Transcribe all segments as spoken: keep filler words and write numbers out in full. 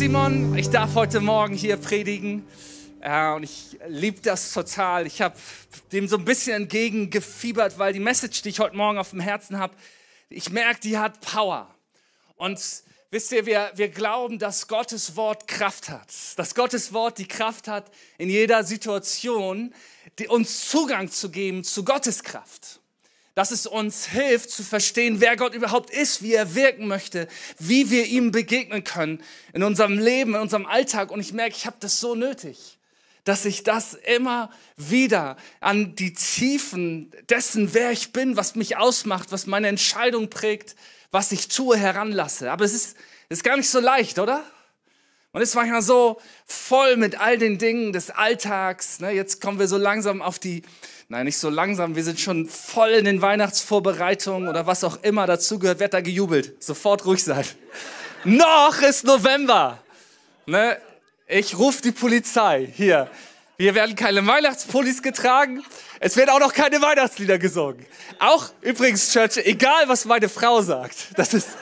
Simon, ich darf heute Morgen hier predigen äh, und ich liebe das total. Ich habe dem so ein bisschen entgegengefiebert, weil die Message, die ich heute Morgen auf dem Herzen habe, ich merke, die hat Power. Und wisst ihr, wir, wir glauben, dass Gottes Wort Kraft hat. Dass Gottes Wort die Kraft hat, in jeder Situation die, uns Zugang zu geben zu Gottes Kraft. Dass es uns hilft zu verstehen, wer Gott überhaupt ist, wie er wirken möchte, wie wir ihm begegnen können in unserem Leben, in unserem Alltag. Und ich merke, ich habe das so nötig, dass ich das immer wieder an die Tiefen dessen, wer ich bin, was mich ausmacht, was meine Entscheidung prägt, was ich tue, heranlasse. Aber es ist, es ist gar nicht so leicht, oder? Man ist manchmal so voll mit all den Dingen des Alltags. Ne? Jetzt kommen wir so langsam auf die, nein, nicht so langsam, wir sind schon voll in den Weihnachtsvorbereitungen oder was auch immer dazugehört, wird da gejubelt. Sofort ruhig sein. Noch ist November. Ne? Ich rufe die Polizei. Hier, hier werden keine Weihnachtspullis getragen. Es werden auch noch keine Weihnachtslieder gesungen. Auch übrigens, Church, egal was meine Frau sagt. Das ist,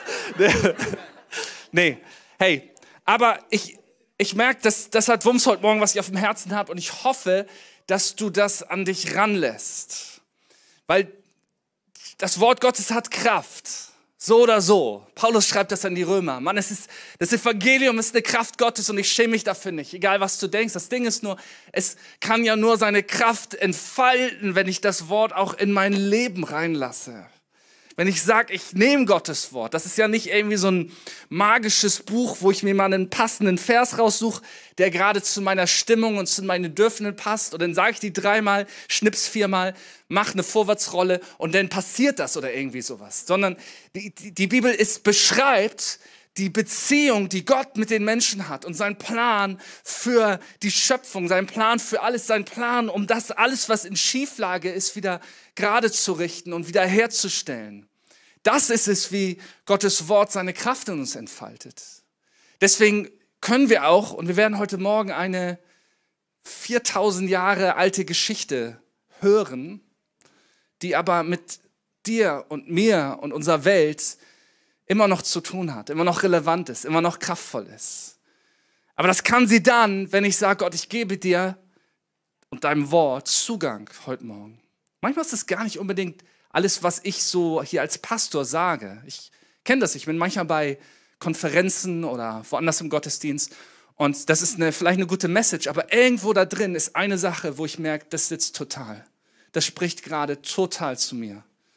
nee, hey. Aber ich, ich merke, das, das hat Wumms heute Morgen, was ich auf dem Herzen habe. Und ich hoffe, dass du das an dich ranlässt. Weil das Wort Gottes hat Kraft. So oder so. Paulus schreibt das an die Römer. Mann, es ist, das Evangelium ist eine Kraft Gottes und ich schäme mich dafür nicht. Egal, was du denkst. Das Ding ist nur, es kann ja nur seine Kraft entfalten, wenn ich das Wort auch in mein Leben reinlasse. Wenn ich sage, ich nehme Gottes Wort, das ist ja nicht irgendwie so ein magisches Buch, wo ich mir mal einen passenden Vers raussuche, der gerade zu meiner Stimmung und zu meinen Bedürfnissen passt. Und dann sage ich die dreimal, schnips viermal, mach eine Vorwärtsrolle und dann passiert das oder irgendwie sowas. Sondern die, die, die Bibel ist, beschreibt die Beziehung, die Gott mit den Menschen hat und sein Plan für die Schöpfung, sein Plan für alles, sein Plan, um das alles, was in Schieflage ist, wieder gerade zu richten und wieder herzustellen. Das ist es, wie Gottes Wort seine Kraft in uns entfaltet. Deswegen können wir auch, und wir werden heute Morgen eine viertausend Jahre alte Geschichte hören, die aber mit dir und mir und unserer Welt immer noch zu tun hat, immer noch relevant ist, immer noch kraftvoll ist. Aber das kann sie dann, wenn ich sage, Gott, ich gebe dir und deinem Wort Zugang heute Morgen. Manchmal ist es gar nicht unbedingt alles, was ich so hier als Pastor sage. Ich kenne das, ich bin manchmal bei Konferenzen oder woanders im Gottesdienst und das ist eine, vielleicht eine gute Message, aber irgendwo da drin ist eine Sache, wo ich merke, das sitzt total. Das spricht gerade total zu mir.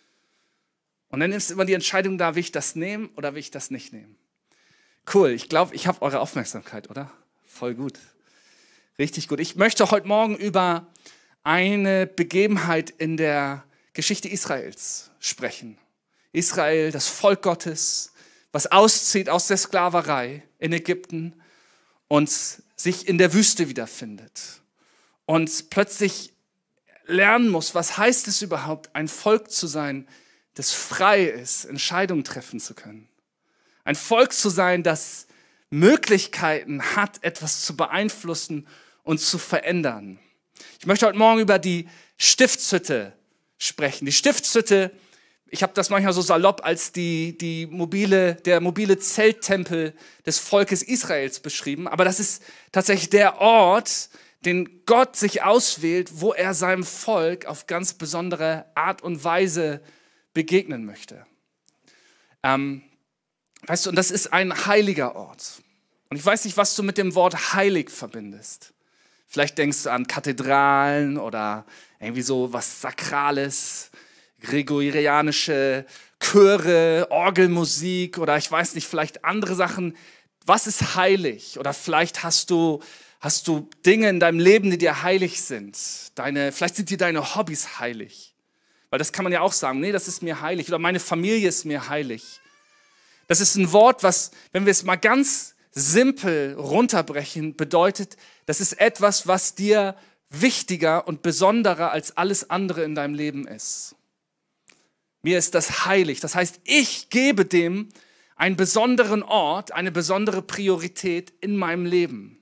Und dann ist immer die Entscheidung da, will ich das nehmen oder will ich das nicht nehmen. Cool, ich glaube, ich habe eure Aufmerksamkeit, oder? Voll gut. Richtig gut. Ich möchte heute Morgen über eine Begebenheit in der Geschichte Israels sprechen. Israel, das Volk Gottes, was auszieht aus der Sklaverei in Ägypten und sich in der Wüste wiederfindet. Und plötzlich lernen muss, was heißt es überhaupt, ein Volk zu sein, das frei ist, Entscheidungen treffen zu können. Ein Volk zu sein, das Möglichkeiten hat, etwas zu beeinflussen und zu verändern. Ich möchte heute Morgen über die Stiftshütte sprechen. Die Stiftshütte, ich habe das manchmal so salopp als die, die mobile, der mobile Zelttempel des Volkes Israels beschrieben. Aber das ist tatsächlich der Ort, den Gott sich auswählt, wo er seinem Volk auf ganz besondere Art und Weise begegnen möchte. Ähm, weißt du, und das ist ein heiliger Ort. Und ich weiß nicht, was du mit dem Wort heilig verbindest. Vielleicht denkst du an Kathedralen oder irgendwie so was Sakrales, gregorianische Chöre, Orgelmusik oder ich weiß nicht, vielleicht andere Sachen. Was ist heilig? Oder vielleicht hast du, hast du Dinge in deinem Leben, die dir heilig sind. Deine, vielleicht sind dir deine Hobbys heilig. Weil das kann man ja auch sagen, nee, das ist mir heilig oder meine Familie ist mir heilig. Das ist ein Wort, was, wenn wir es mal ganz simpel runterbrechen, bedeutet, das ist etwas, was dir wichtiger und besonderer als alles andere in deinem Leben ist. Mir ist das heilig. Das heißt, ich gebe dem einen besonderen Ort, eine besondere Priorität in meinem Leben.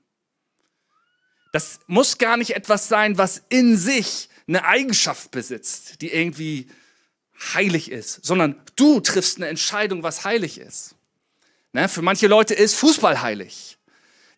Das muss gar nicht etwas sein, was in sich eine Eigenschaft besitzt, die irgendwie heilig ist, sondern du triffst eine Entscheidung, was heilig ist. Ne? Für manche Leute ist Fußball heilig.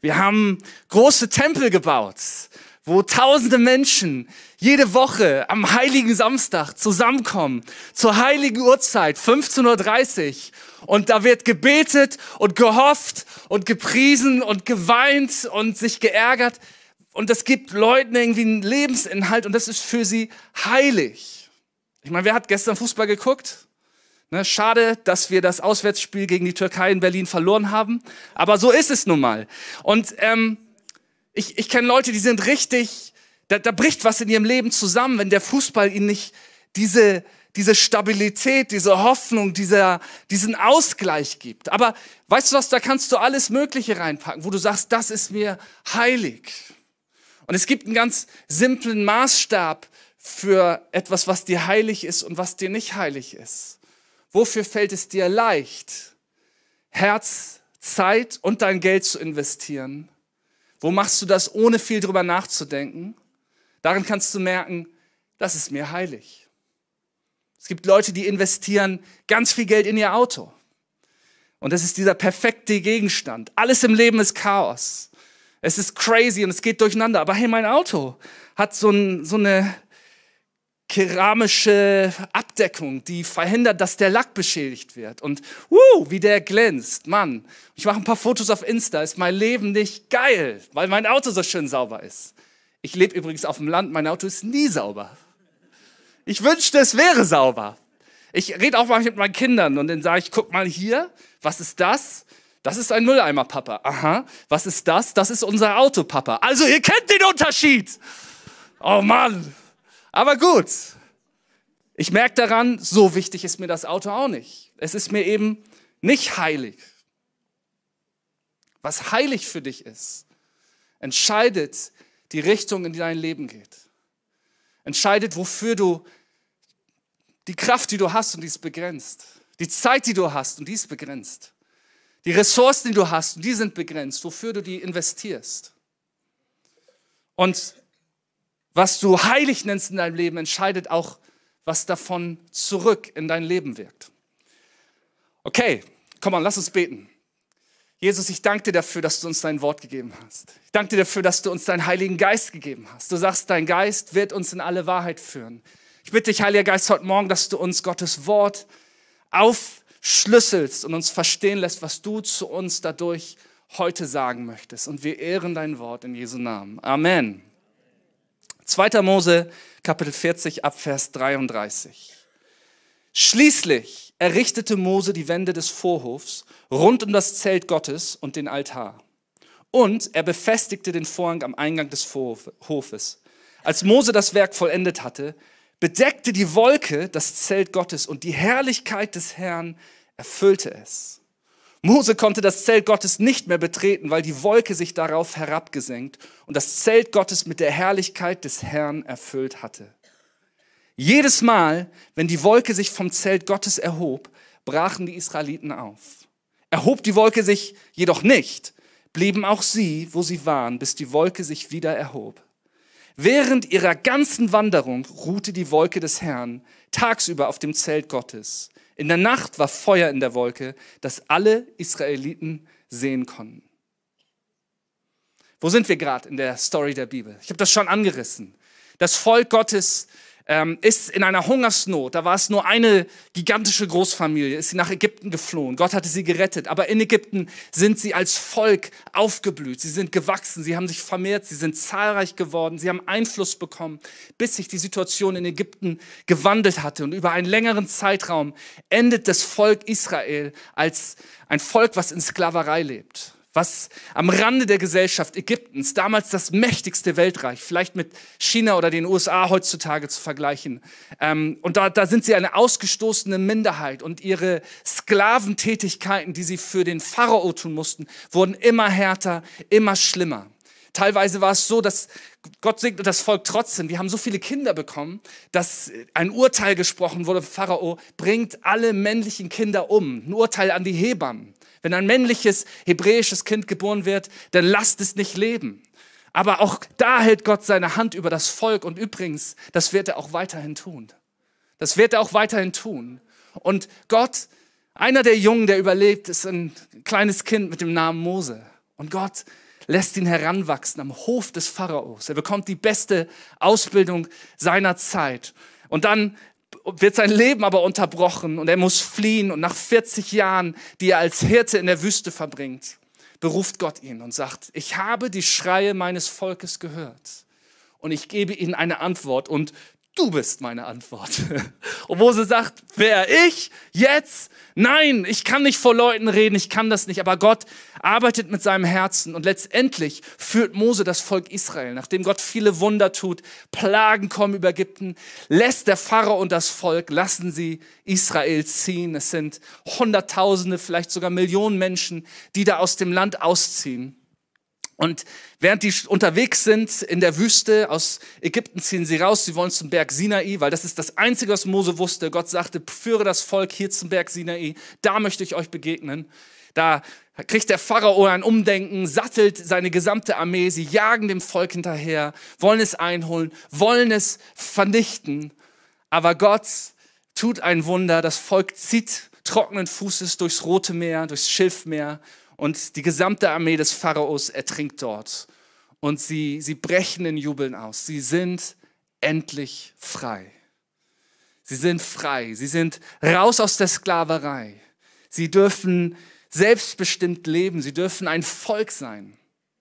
Wir haben große Tempel gebaut, wo tausende Menschen jede Woche am heiligen Samstag zusammenkommen, zur heiligen Uhrzeit, fünfzehn Uhr dreißig. Und da wird gebetet und gehofft und gepriesen und geweint und sich geärgert. Und das gibt Leuten irgendwie einen Lebensinhalt und das ist für sie heilig. Ich meine, wer hat gestern Fußball geguckt? Ne, schade, dass wir das Auswärtsspiel gegen die Türkei in Berlin verloren haben. Aber so ist es nun mal. Und ähm, ich, ich kenne Leute, die sind richtig, da, da bricht was in ihrem Leben zusammen, wenn der Fußball ihnen nicht diese, diese Stabilität, diese Hoffnung, dieser, diesen Ausgleich gibt. Aber weißt du was, da kannst du alles Mögliche reinpacken, wo du sagst, das ist mir heilig. Und es gibt einen ganz simplen Maßstab für etwas, was dir heilig ist und was dir nicht heilig ist. Wofür fällt es dir leicht, Herz, Zeit und dein Geld zu investieren? Wo machst du das, ohne viel drüber nachzudenken? Darin kannst du merken, das ist mir heilig. Es gibt Leute, die investieren ganz viel Geld in ihr Auto. Und das ist dieser perfekte Gegenstand. Alles im Leben ist Chaos. Es ist crazy und es geht durcheinander. Aber hey, mein Auto hat so, ein, so eine keramische Abdeckung, die verhindert, dass der Lack beschädigt wird. Und wuh, wie der glänzt. Mann, ich mache ein paar Fotos auf Insta. Ist mein Leben nicht geil, weil mein Auto so schön sauber ist. Ich lebe übrigens auf dem Land. Mein Auto ist nie sauber. Ich wünschte, es wäre sauber. Ich rede auch mal mit meinen Kindern und dann sage ich, guck mal hier, was ist das? Das ist ein Mülleimer, Papa. Aha, was ist das? Das ist unser Auto, Papa. Also ihr kennt den Unterschied. Oh Mann. Aber gut. Ich merke daran, so wichtig ist mir das Auto auch nicht. Es ist mir eben nicht heilig. Was heilig für dich ist, entscheidet die Richtung, in die dein Leben geht. Entscheidet, wofür du die Kraft, die du hast, und die ist begrenzt. Die Zeit, die du hast, und die ist begrenzt. Die Ressourcen, die du hast, und die sind begrenzt, wofür du die investierst. Und was du heilig nennst in deinem Leben, entscheidet auch, was davon zurück in dein Leben wirkt. Okay, komm mal, lass uns beten. Jesus, ich danke dir dafür, dass du uns dein Wort gegeben hast. Ich danke dir dafür, dass du uns deinen Heiligen Geist gegeben hast. Du sagst, dein Geist wird uns in alle Wahrheit führen. Ich bitte dich, Heiliger Geist, heute Morgen, dass du uns Gottes Wort aufschlüsselst und uns verstehen lässt, was du zu uns dadurch heute sagen möchtest. Und wir ehren dein Wort in Jesu Namen. Amen. zweiter Mose, Kapitel vierzig, ab Vers dreiunddreißig. Schließlich errichtete Mose die Wände des Vorhofs rund um das Zelt Gottes und den Altar. Und er befestigte den Vorhang am Eingang des Vorhofes. Als Mose das Werk vollendet hatte, bedeckte die Wolke das Zelt Gottes und die Herrlichkeit des Herrn erfüllte es. Mose konnte das Zelt Gottes nicht mehr betreten, weil die Wolke sich darauf herabgesenkt und das Zelt Gottes mit der Herrlichkeit des Herrn erfüllt hatte. Jedes Mal, wenn die Wolke sich vom Zelt Gottes erhob, brachen die Israeliten auf. Erhob die Wolke sich jedoch nicht, blieben auch sie, wo sie waren, bis die Wolke sich wieder erhob. Während ihrer ganzen Wanderung ruhte die Wolke des Herrn tagsüber auf dem Zelt Gottes. In der Nacht war Feuer in der Wolke, das alle Israeliten sehen konnten. Wo sind wir gerade in der Story der Bibel? Ich habe das schon angerissen. Das Volk Gottes ähm, ist in einer Hungersnot. Da war es nur eine gigantische Großfamilie, ist sie nach Ägypten geflohen. Gott hatte sie gerettet. Aber in Ägypten sind sie als Volk aufgeblüht. Sie sind gewachsen, sie haben sich vermehrt, sie sind zahlreich geworden, sie haben Einfluss bekommen, bis sich die Situation in Ägypten gewandelt hatte. Und über einen längeren Zeitraum endet das Volk Israel als ein Volk, was in Sklaverei lebt. Was am Rande der Gesellschaft Ägyptens, damals das mächtigste Weltreich, vielleicht mit China oder den U S A heutzutage zu vergleichen. Ähm, und da, da sind sie eine ausgestoßene Minderheit und ihre Sklaventätigkeiten, die sie für den Pharao tun mussten, wurden immer härter, immer schlimmer. Teilweise war es so, dass Gott segnet das Volk trotzdem. Die haben so viele Kinder bekommen, dass ein Urteil gesprochen wurde, Pharao bringt alle männlichen Kinder um. Ein Urteil an die Hebammen. Wenn ein männliches hebräisches Kind geboren wird, dann lasst es nicht leben. Aber auch da hält Gott seine Hand über das Volk. Und übrigens, das wird er auch weiterhin tun. Das wird er auch weiterhin tun. Und Gott, einer der Jungen, der überlebt, ist ein kleines Kind mit dem Namen Mose. Und Gott lässt ihn heranwachsen am Hof des Pharaos. Er bekommt die beste Ausbildung seiner Zeit. Und dann wird sein Leben aber unterbrochen und er muss fliehen. Und nach vierzig Jahren, die er als Hirte in der Wüste verbringt, beruft Gott ihn und sagt, ich habe die Schreie meines Volkes gehört und ich gebe ihnen eine Antwort und du bist meine Antwort. Und Mose sagt, wer ich jetzt? Nein, ich kann nicht vor Leuten reden, ich kann das nicht. Aber Gott arbeitet mit seinem Herzen und letztendlich führt Mose das Volk Israel. Nachdem Gott viele Wunder tut, Plagen kommen über Ägypten, lässt der Pharao und das Volk, lassen sie Israel ziehen. Es sind Hunderttausende, vielleicht sogar Millionen Menschen, die da aus dem Land ausziehen. Und während die unterwegs sind in der Wüste, aus Ägypten ziehen sie raus, sie wollen zum Berg Sinai, weil das ist das Einzige, was Mose wusste. Gott sagte, führe das Volk hier zum Berg Sinai, da möchte ich euch begegnen. Da kriegt der Pharao ein Umdenken, sattelt seine gesamte Armee, sie jagen dem Volk hinterher, wollen es einholen, wollen es vernichten. Aber Gott tut ein Wunder, das Volk zieht trockenen Fußes durchs Rote Meer, durchs Schilfmeer. Und die gesamte Armee des Pharaos ertrinkt dort. Und sie, sie brechen in Jubeln aus. Sie sind endlich frei. Sie sind frei. Sie sind raus aus der Sklaverei. Sie dürfen selbstbestimmt leben. Sie dürfen ein Volk sein.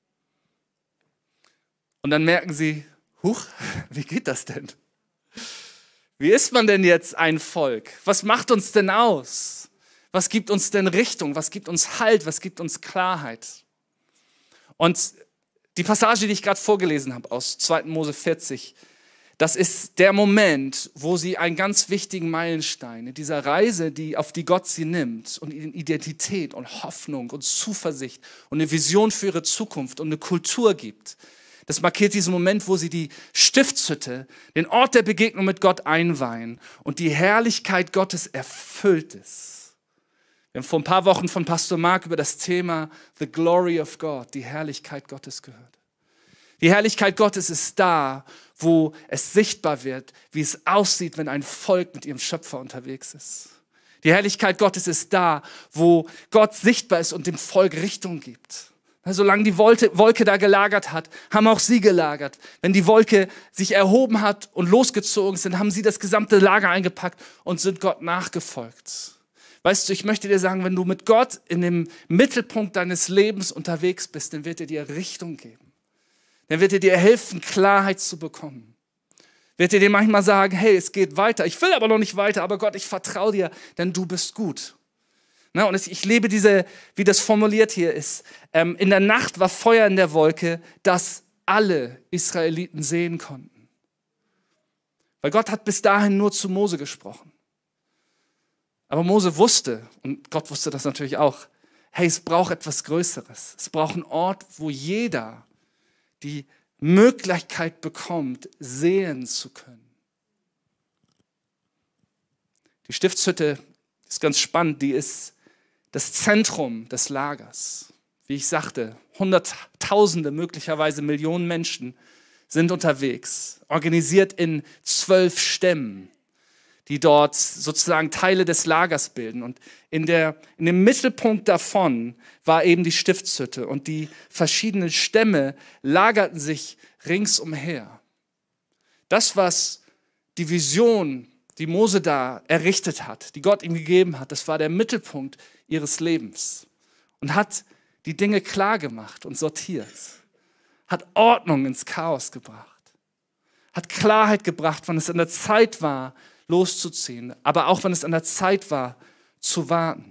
Und dann merken sie, huch, wie geht das denn? Wie ist man denn jetzt ein Volk? Was macht uns denn aus? Was gibt uns denn Richtung? Was gibt uns Halt? Was gibt uns Klarheit? Und die Passage, die ich gerade vorgelesen habe aus zweiten Mose vierzig, das ist der Moment, wo sie einen ganz wichtigen Meilenstein in dieser Reise, die, auf die Gott sie nimmt und ihnen Identität und Hoffnung und Zuversicht und eine Vision für ihre Zukunft und eine Kultur gibt. Das markiert diesen Moment, wo sie die Stiftshütte, den Ort der Begegnung mit Gott einweihen und die Herrlichkeit Gottes erfüllt ist. Wir haben vor ein paar Wochen von Pastor Mark über das Thema The Glory of God, die Herrlichkeit Gottes gehört. Die Herrlichkeit Gottes ist da, wo es sichtbar wird, wie es aussieht, wenn ein Volk mit ihrem Schöpfer unterwegs ist. Die Herrlichkeit Gottes ist da, wo Gott sichtbar ist und dem Volk Richtung gibt. Solange die Wolke da gelagert hat, haben auch sie gelagert. Wenn die Wolke sich erhoben hat und losgezogen sind, haben sie das gesamte Lager eingepackt und sind Gott nachgefolgt. Weißt du, ich möchte dir sagen, wenn du mit Gott in dem Mittelpunkt deines Lebens unterwegs bist, dann wird er dir Richtung geben. Dann wird er dir helfen, Klarheit zu bekommen. Wird er dir manchmal sagen, hey, es geht weiter. Ich will aber noch nicht weiter, aber Gott, ich vertraue dir, denn du bist gut. Na, und ich lebe diese, wie das formuliert hier ist. Ähm, in der Nacht war Feuer in der Wolke, das alle Israeliten sehen konnten. Weil Gott hat bis dahin nur zu Mose gesprochen. Aber Mose wusste, und Gott wusste das natürlich auch, hey, es braucht etwas Größeres. Es braucht einen Ort, wo jeder die Möglichkeit bekommt, sehen zu können. Die Stiftshütte ist ganz spannend, die ist das Zentrum des Lagers. Wie ich sagte, Hunderttausende, möglicherweise Millionen Menschen sind unterwegs, organisiert in zwölf Stämmen, die dort sozusagen Teile des Lagers bilden. Und in, der, in dem Mittelpunkt davon war eben die Stiftshütte. Und die verschiedenen Stämme lagerten sich ringsumher. Das, was die Vision, die Mose da errichtet hat, die Gott ihm gegeben hat, das war der Mittelpunkt ihres Lebens. Und hat die Dinge klar gemacht und sortiert. Hat Ordnung ins Chaos gebracht. Hat Klarheit gebracht, wann es an der Zeit war, loszuziehen, aber auch wenn es an der Zeit war, zu warten.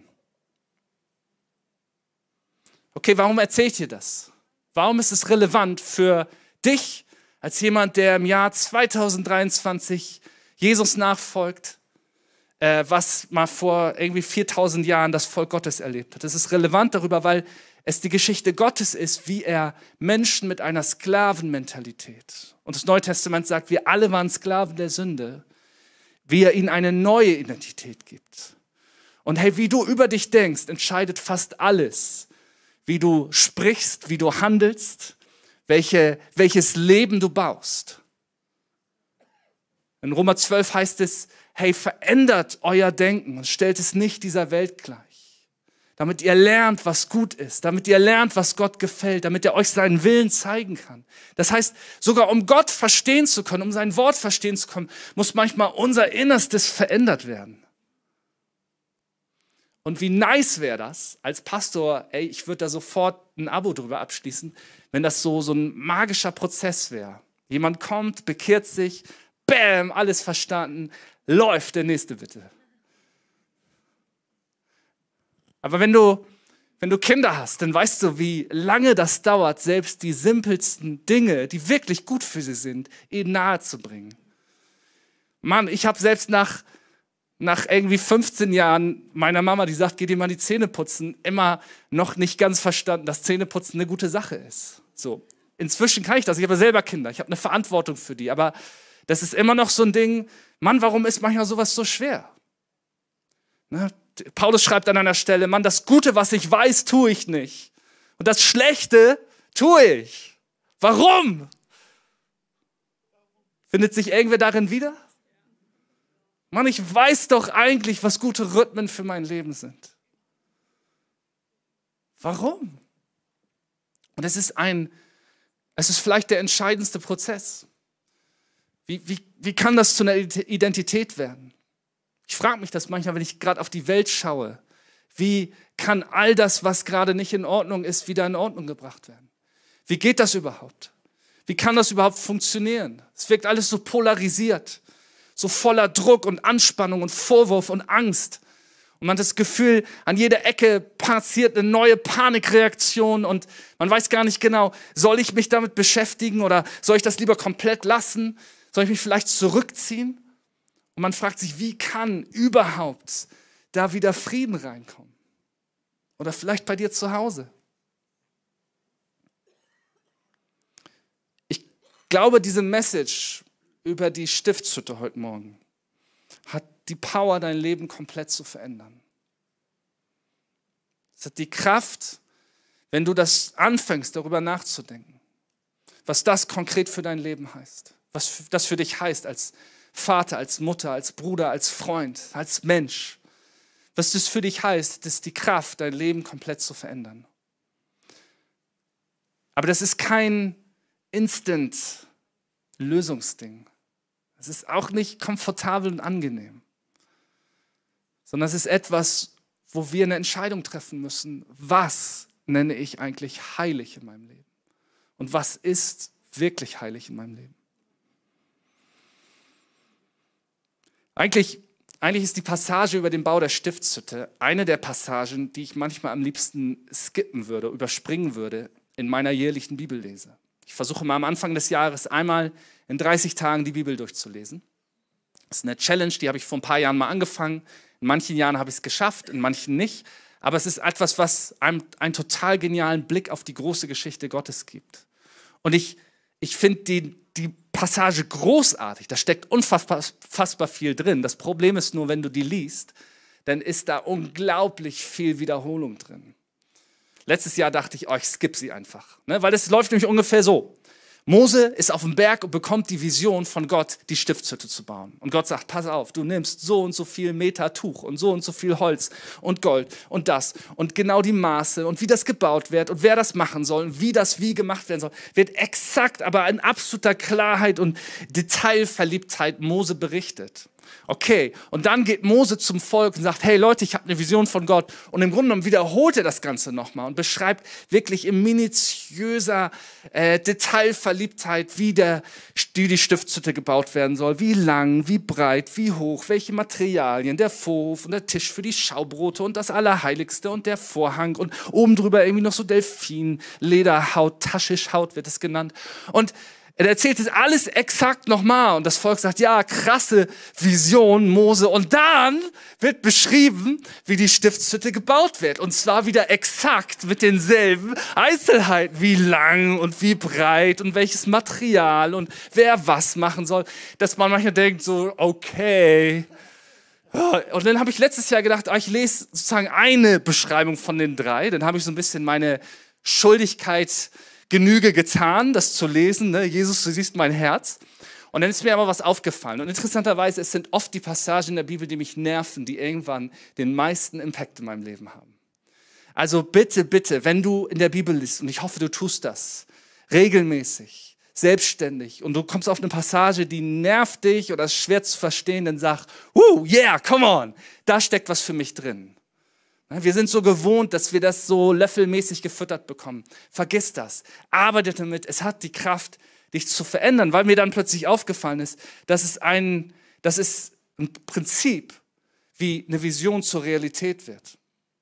Okay, warum erzähle ich dir das? Warum ist es relevant für dich als jemand, der im Jahr zweitausenddreiundzwanzig Jesus nachfolgt, äh, was mal vor irgendwie viertausend Jahren das Volk Gottes erlebt hat? Das ist relevant darüber, weil es die Geschichte Gottes ist, wie er Menschen mit einer Sklavenmentalität, und das Neue Testament sagt, wir alle waren Sklaven der Sünde, wie er ihnen eine neue Identität gibt. Und hey, wie du über dich denkst, entscheidet fast alles. Wie du sprichst, wie du handelst, welche, welches Leben du baust. In Römer zwölf heißt es, hey, verändert euer Denken und stellt es nicht dieser Welt gleich. damit ihr lernt, was gut ist, damit ihr lernt, was Gott gefällt, damit er euch seinen Willen zeigen kann. Das heißt, sogar um Gott verstehen zu können, um sein Wort verstehen zu können, muss manchmal unser Innerstes verändert werden. Und wie nice wäre das als Pastor, ey, ich würde da sofort ein Abo drüber abschließen, wenn das so, so ein magischer Prozess wäre. Jemand kommt, bekehrt sich, bam, alles verstanden, läuft, der nächste bitte. Aber wenn du, wenn du Kinder hast, dann weißt du, wie lange das dauert, selbst die simpelsten Dinge, die wirklich gut für sie sind, ihnen nahe zu bringen. Mann, ich habe selbst nach, nach irgendwie fünfzehn Jahren meiner Mama, die sagt, geh dir mal die Zähne putzen, immer noch nicht ganz verstanden, dass Zähneputzen eine gute Sache ist. So. Inzwischen kann ich das, ich habe selber Kinder, ich habe eine Verantwortung für die, aber das ist immer noch so ein Ding, Mann, warum ist manchmal sowas so schwer? Ne? Paulus schreibt an einer Stelle, Mann, das Gute, was ich weiß, tue ich nicht. Und das Schlechte tue ich. Warum? Findet sich irgendwer darin wieder? Mann, ich weiß doch eigentlich, was gute Rhythmen für mein Leben sind. Warum? Und es ist ein, es ist vielleicht der entscheidendste Prozess. Wie, wie, wie kann das zu einer Identität werden? Ich frage mich das manchmal, wenn ich gerade auf die Welt schaue. Wie kann all das, was gerade nicht in Ordnung ist, wieder in Ordnung gebracht werden? Wie geht das überhaupt? Wie kann das überhaupt funktionieren? Es wirkt alles so polarisiert, so voller Druck und Anspannung und Vorwurf und Angst. Und man hat das Gefühl, an jeder Ecke passiert eine neue Panikreaktion und man weiß gar nicht genau, soll ich mich damit beschäftigen oder soll ich das lieber komplett lassen? Soll ich mich vielleicht zurückziehen? Und man fragt sich, wie kann überhaupt da wieder Frieden reinkommen? Oder vielleicht bei dir zu Hause. Ich glaube, diese Message über die Stiftshütte heute Morgen hat die Power, dein Leben komplett zu verändern. Es hat die Kraft, wenn du das anfängst, darüber nachzudenken, was das konkret für dein Leben heißt, was das für dich heißt als Vater, als Mutter, als Bruder, als Freund, als Mensch. Was das für dich heißt, das ist die Kraft, dein Leben komplett zu verändern. Aber das ist kein Instant-Lösungsding. Es ist auch nicht komfortabel und angenehm, sondern es ist etwas, wo wir eine Entscheidung treffen müssen. Was nenne ich eigentlich heilig in meinem Leben? Und was ist wirklich heilig in meinem Leben? Eigentlich, eigentlich ist die Passage über den Bau der Stiftshütte eine der Passagen, die ich manchmal am liebsten skippen würde, überspringen würde in meiner jährlichen Bibellese. Ich versuche mal am Anfang des Jahres einmal in dreißig Tagen die Bibel durchzulesen. Das ist eine Challenge, die habe ich vor ein paar Jahren mal angefangen. In manchen Jahren habe ich es geschafft, in manchen nicht. Aber es ist etwas, was einem einen total genialen Blick auf die große Geschichte Gottes gibt. Und ich, ich finde die, die Passage großartig. Da steckt unfassbar viel drin. Das Problem ist nur, wenn du die liest, dann ist da unglaublich viel Wiederholung drin. Letztes Jahr dachte ich, oh, ich skippe sie einfach. Ne? Weil es läuft nämlich ungefähr so. Mose ist auf dem Berg und bekommt die Vision von Gott, die Stiftshütte zu bauen. Und Gott sagt, pass auf, du nimmst so und so viel Meter Tuch und so und so viel Holz und Gold und das und genau die Maße und wie das gebaut wird und wer das machen soll und wie das wie gemacht werden soll, wird exakt, aber in absoluter Klarheit und Detailverliebtheit Mose berichtet. Okay, und dann geht Mose zum Volk und sagt, hey Leute, ich habe eine Vision von Gott. Und im Grunde genommen wiederholt er das Ganze nochmal und beschreibt wirklich in minutiöser äh, Detailverliebtheit, wie, der, wie die Stiftshütte gebaut werden soll. Wie lang, wie breit, wie hoch, welche Materialien, der Vorhof und der Tisch für die Schaubrote und das Allerheiligste und der Vorhang und oben drüber irgendwie noch so Delfin, Lederhaut, Taschischhaut wird es genannt. Und er erzählt es alles exakt nochmal und das Volk sagt, ja, krasse Vision, Mose. Und dann wird beschrieben, wie die Stiftshütte gebaut wird. Und zwar wieder exakt mit denselben Einzelheiten, wie lang und wie breit und welches Material und wer was machen soll. Dass man manchmal denkt so, okay. Und dann habe ich letztes Jahr gedacht, ich lese sozusagen eine Beschreibung von den drei. Dann habe ich so ein bisschen meine Schuldigkeit Genüge getan, das zu lesen. Ne? Jesus, du siehst mein Herz. Und dann ist mir aber was aufgefallen. Und interessanterweise, es sind oft die Passagen in der Bibel, die mich nerven, die irgendwann den meisten Impact in meinem Leben haben. Also bitte, bitte, wenn du in der Bibel liest, und ich hoffe, du tust das, regelmäßig, selbstständig, und du kommst auf eine Passage, die nervt dich oder ist schwer zu verstehen, dann sag, uh, yeah, come on, da steckt was für mich drin. Wir sind so gewohnt, dass wir das so löffelmäßig gefüttert bekommen. Vergiss das. Arbeite damit. Es hat die Kraft, dich zu verändern, weil mir dann plötzlich aufgefallen ist, dass es ein, dass es ein Prinzip wie eine Vision zur Realität wird.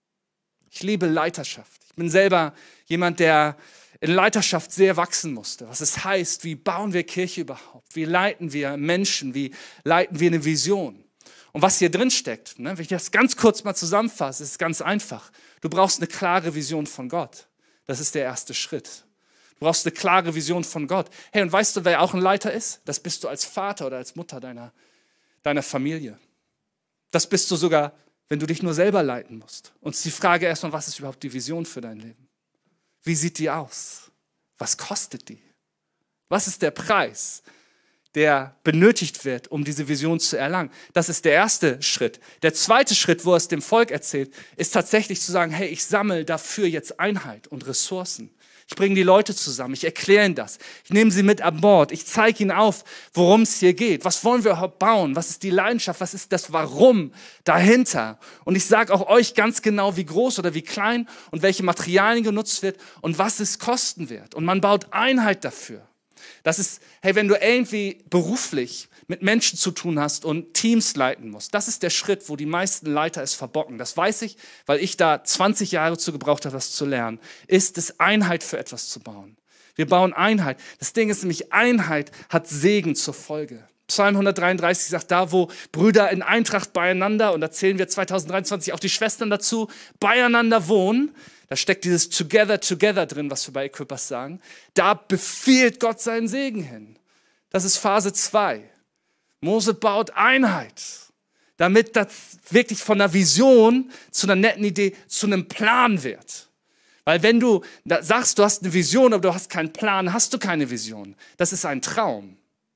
Ich liebe Leiterschaft. Ich bin selber jemand, der in Leiterschaft sehr wachsen musste. Was es heißt, wie bauen wir Kirche überhaupt? Wie leiten wir Menschen? Wie leiten wir eine Vision? Und was hier drin steckt, ne, wenn ich das ganz kurz mal zusammenfasse, ist ganz einfach. Du brauchst eine klare Vision von Gott. Das ist der erste Schritt. Du brauchst eine klare Vision von Gott. Hey, und weißt du, wer auch ein Leiter ist? Das bist du als Vater oder als Mutter deiner, deiner Familie. Das bist du sogar, wenn du dich nur selber leiten musst. Und die Frage erstmal, was ist überhaupt die Vision für dein Leben? Wie sieht die aus? Was kostet die? Was ist der Preis, der benötigt wird, um diese Vision zu erlangen? Das ist der erste Schritt. Der zweite Schritt, wo er es dem Volk erzählt, ist tatsächlich zu sagen, hey, ich sammle dafür jetzt Einheit und Ressourcen. Ich bringe die Leute zusammen, ich erkläre ihnen das. Ich nehme sie mit an Bord, ich zeige ihnen auf, worum es hier geht. Was wollen wir überhaupt bauen? Was ist die Leidenschaft? Was ist das Warum dahinter? Und ich sage auch euch ganz genau, wie groß oder wie klein und welche Materialien genutzt wird und was es kosten wird. Und man baut Einheit dafür. Das ist, hey, wenn du irgendwie beruflich mit Menschen zu tun hast und Teams leiten musst, das ist der Schritt, wo die meisten Leiter es verbocken. Das weiß ich, weil ich da zwanzig Jahre zu gebraucht habe, das zu lernen. Ist es, Einheit für etwas zu bauen. Wir bauen Einheit. Das Ding ist nämlich, Einheit hat Segen zur Folge. Psalm hundertdreiunddreißig sagt, da wo Brüder in Eintracht beieinander, und da zählen wir zwanzig dreiundzwanzig auch die Schwestern dazu, beieinander wohnen, da steckt dieses Together, Together drin, was wir bei Equippers sagen. Da befiehlt Gott seinen Segen hin. Das ist Phase zwei. Mose baut Einheit, damit das wirklich von einer Vision zu einer netten Idee, zu einem Plan wird. Weil wenn du sagst, du hast eine Vision, aber du hast keinen Plan, hast du keine Vision. Das ist ein Traum.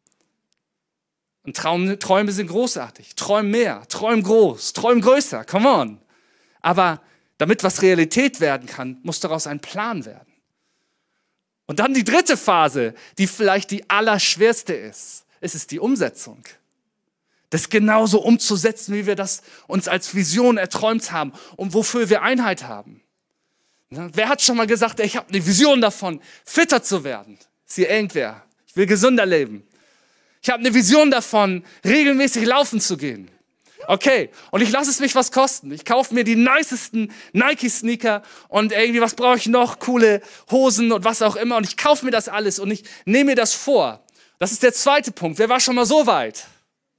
Und Traum, Träume sind großartig. Träum mehr, träum groß, träum größer, come on. Aber damit was Realität werden kann, muss daraus ein Plan werden. Und dann die dritte Phase, die vielleicht die allerschwerste ist. Es ist die Umsetzung. Das genauso umzusetzen, wie wir das uns als Vision erträumt haben und wofür wir Einheit haben. Ja, wer hat schon mal gesagt, ich habe eine Vision davon, fitter zu werden? Ist hier irgendwer? Ich will gesünder leben. Ich habe eine Vision davon, regelmäßig laufen zu gehen. Okay, und ich lasse es mich was kosten. Ich kaufe mir die nicesten Nike-Sneaker und irgendwie, was brauche ich noch? Coole Hosen und was auch immer. Und ich kaufe mir das alles und ich nehme mir das vor. Das ist der zweite Punkt. Wer war schon mal so weit?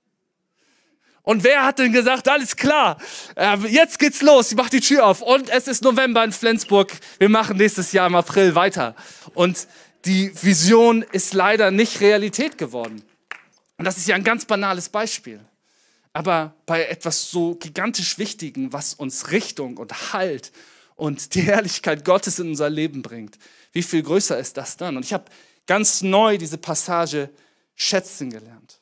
Und wer hat denn gesagt, alles klar, äh, jetzt geht's los, ich mach die Tür auf. Und es ist November in Flensburg, wir machen nächstes Jahr im April weiter. Und die Vision ist leider nicht Realität geworden. Und das ist ja ein ganz banales Beispiel. Aber bei etwas so gigantisch Wichtigen, was uns Richtung und Halt und die Herrlichkeit Gottes in unser Leben bringt, wie viel größer ist das dann? Und ich habe ganz neu diese Passage schätzen gelernt.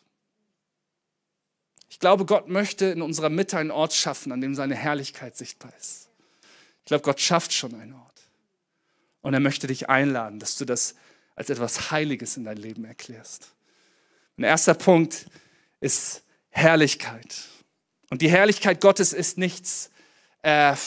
Ich glaube, Gott möchte in unserer Mitte einen Ort schaffen, an dem seine Herrlichkeit sichtbar ist. Ich glaube, Gott schafft schon einen Ort. Und er möchte dich einladen, dass du das als etwas Heiliges in dein Leben erklärst. Ein erster Punkt ist Herrlichkeit. Und die Herrlichkeit Gottes ist nichts äh,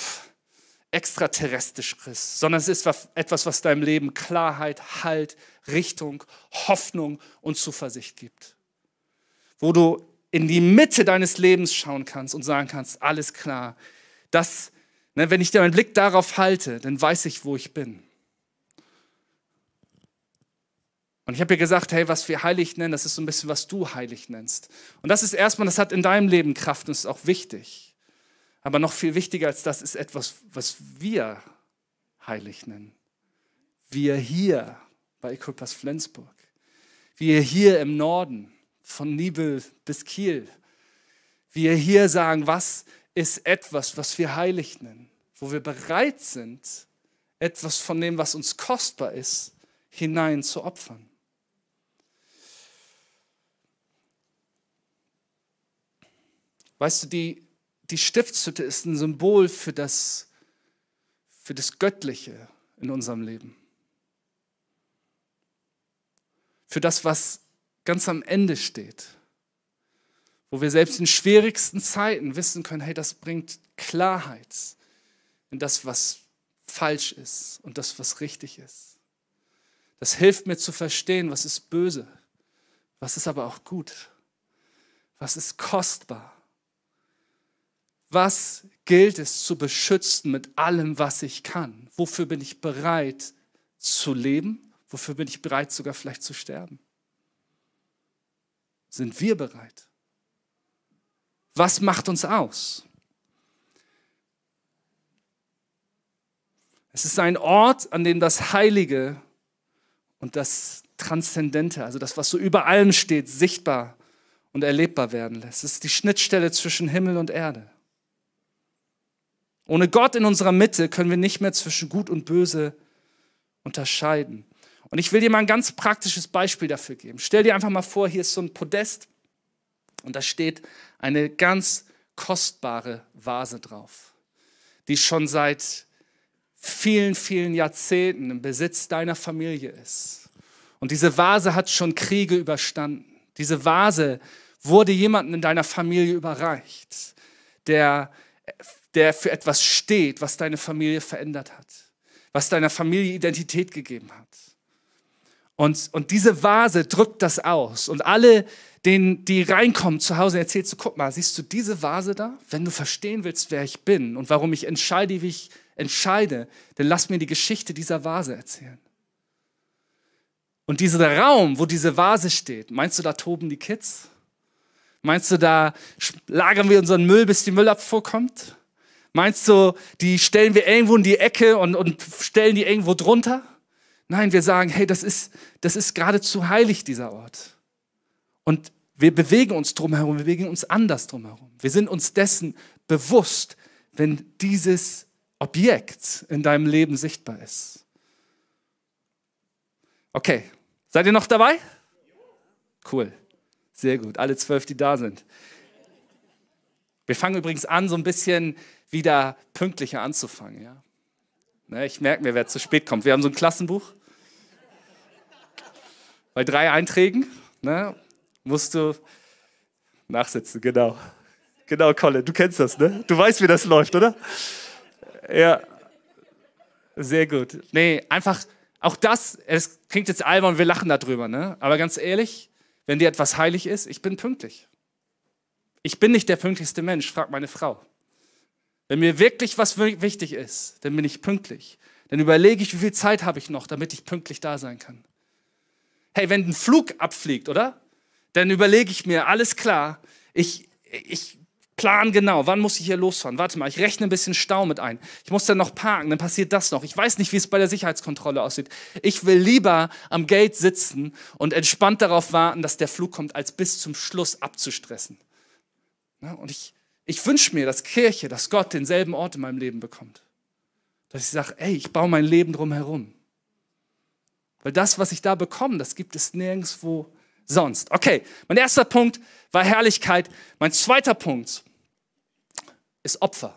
Extraterrestrisches, sondern es ist etwas, was deinem Leben Klarheit, Halt, Richtung, Hoffnung und Zuversicht gibt. Wo du in die Mitte deines Lebens schauen kannst und sagen kannst, alles klar, das, ne, wenn ich meinen Blick darauf halte, dann weiß ich, wo ich bin. Und ich habe dir gesagt, hey, was wir heilig nennen, das ist so ein bisschen, was du heilig nennst. Und das ist erstmal, das hat in deinem Leben Kraft und ist auch wichtig. Aber noch viel wichtiger als das ist etwas, was wir heilig nennen. Wir hier bei Equippers Flensburg. Wir hier im Norden, von Nibel bis Kiel. Wir hier sagen, was ist etwas, was wir heilig nennen. Wo wir bereit sind, etwas von dem, was uns kostbar ist, hinein zu opfern. Weißt du, die, die Stiftshütte ist ein Symbol für das, für das Göttliche in unserem Leben. Für das, was ganz am Ende steht. Wo wir selbst in schwierigsten Zeiten wissen können, hey, das bringt Klarheit in das, was falsch ist und das, was richtig ist. Das hilft mir zu verstehen, was ist böse, was ist aber auch gut, was ist kostbar. Was gilt es zu beschützen mit allem, was ich kann? Wofür bin ich bereit zu leben? Wofür bin ich bereit, sogar vielleicht zu sterben? Sind wir bereit? Was macht uns aus? Es ist ein Ort, an dem das Heilige und das Transzendente, also das, was so über allem steht, sichtbar und erlebbar werden lässt. Es ist die Schnittstelle zwischen Himmel und Erde. Ohne Gott in unserer Mitte können wir nicht mehr zwischen Gut und Böse unterscheiden. Und ich will dir mal ein ganz praktisches Beispiel dafür geben. Stell dir einfach mal vor, hier ist so ein Podest und da steht eine ganz kostbare Vase drauf, die schon seit vielen, vielen Jahrzehnten im Besitz deiner Familie ist. Und diese Vase hat schon Kriege überstanden. Diese Vase wurde jemandem in deiner Familie überreicht, der, der für etwas steht, was deine Familie verändert hat, was deiner Familie Identität gegeben hat. Und, und diese Vase drückt das aus. Und alle, denen, die reinkommen zu Hause, erzählst du, guck mal, siehst du diese Vase da? Wenn du verstehen willst, wer ich bin und warum ich entscheide, wie ich entscheide, dann lass mir die Geschichte dieser Vase erzählen. Und dieser Raum, wo diese Vase steht, meinst du, da toben die Kids? Meinst du, da lagern wir unseren Müll, bis die Müllabfuhr kommt? Meinst du, die stellen wir irgendwo in die Ecke und, und stellen die irgendwo drunter? Nein, wir sagen, hey, das ist, das ist geradezu heilig, dieser Ort. Und wir bewegen uns drumherum, wir bewegen uns anders drumherum. Wir sind uns dessen bewusst, wenn dieses Objekt in deinem Leben sichtbar ist. Okay, seid ihr noch dabei? Cool, sehr gut, alle zwölf, die da sind. Wir fangen übrigens an, so ein bisschen wieder pünktlicher anzufangen. Ja? Ne, ich merke mir, wer zu spät kommt. Wir haben so ein Klassenbuch. Bei drei Einträgen ne, musst du nachsitzen, genau. Genau, Colin, du kennst das, ne? Du weißt, wie das läuft, oder? Ja, sehr gut. Nee, einfach, auch das, es klingt jetzt albern und wir lachen darüber, ne? Aber ganz ehrlich, wenn dir etwas heilig ist, ich bin pünktlich. Ich bin nicht der pünktlichste Mensch, fragt meine Frau. Wenn mir wirklich was wichtig ist, dann bin ich pünktlich. Dann überlege ich, wie viel Zeit habe ich noch, damit ich pünktlich da sein kann. Hey, wenn ein Flug abfliegt, oder? Dann überlege ich mir, alles klar, ich, ich plan genau, wann muss ich hier losfahren? Warte mal, ich rechne ein bisschen Stau mit ein. Ich muss dann noch parken, dann passiert das noch. Ich weiß nicht, wie es bei der Sicherheitskontrolle aussieht. Ich will lieber am Gate sitzen und entspannt darauf warten, dass der Flug kommt, als bis zum Schluss abzustressen. Ja, und ich, ich wünsche mir, dass Kirche, dass Gott denselben Ort in meinem Leben bekommt. Dass ich sage, ey, ich baue mein Leben drumherum. Weil das, was ich da bekomme, das gibt es nirgendwo sonst. Okay, mein erster Punkt war Herrlichkeit. Mein zweiter Punkt ist Opfer.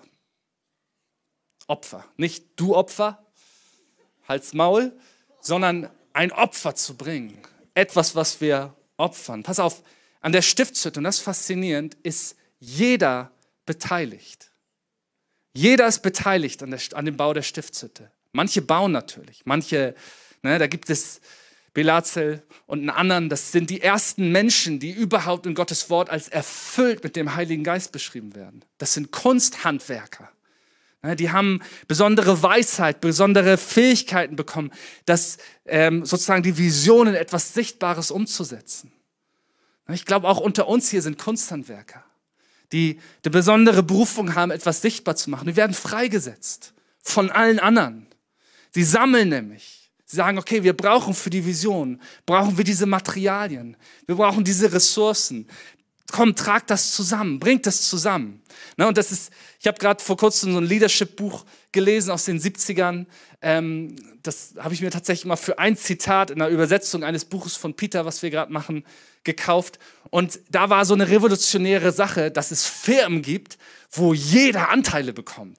Opfer. Nicht du Opfer, Hals, Maul, sondern ein Opfer zu bringen. Etwas, was wir opfern. Pass auf, an der Stiftshütte, und das ist faszinierend, ist jeder beteiligt. Jeder ist beteiligt an, der, an dem Bau der Stiftshütte. Manche bauen natürlich, manche, ne, da gibt es Belazel und einen anderen, das sind die ersten Menschen, die überhaupt in Gottes Wort als erfüllt mit dem Heiligen Geist beschrieben werden. Das sind Kunsthandwerker. Ne, die haben besondere Weisheit, besondere Fähigkeiten bekommen, das ähm, sozusagen die Vision in etwas Sichtbares umzusetzen. Ne, ich glaube, auch unter uns hier sind Kunsthandwerker, die die besondere Berufung haben, etwas sichtbar zu machen. Die werden freigesetzt von allen anderen. Sie sammeln nämlich. Sie sagen, okay, wir brauchen für die Vision, brauchen wir diese Materialien, wir brauchen diese Ressourcen. Komm, trag das zusammen, bringt das zusammen. Ne, und das ist, ich habe gerade vor kurzem so ein Leadership-Buch gelesen aus den siebzigern. Ähm, das habe ich mir tatsächlich mal für ein Zitat in der Übersetzung eines Buches von Peter, was wir gerade machen, gekauft. Und da war so eine revolutionäre Sache, dass es Firmen gibt, wo jeder Anteile bekommt.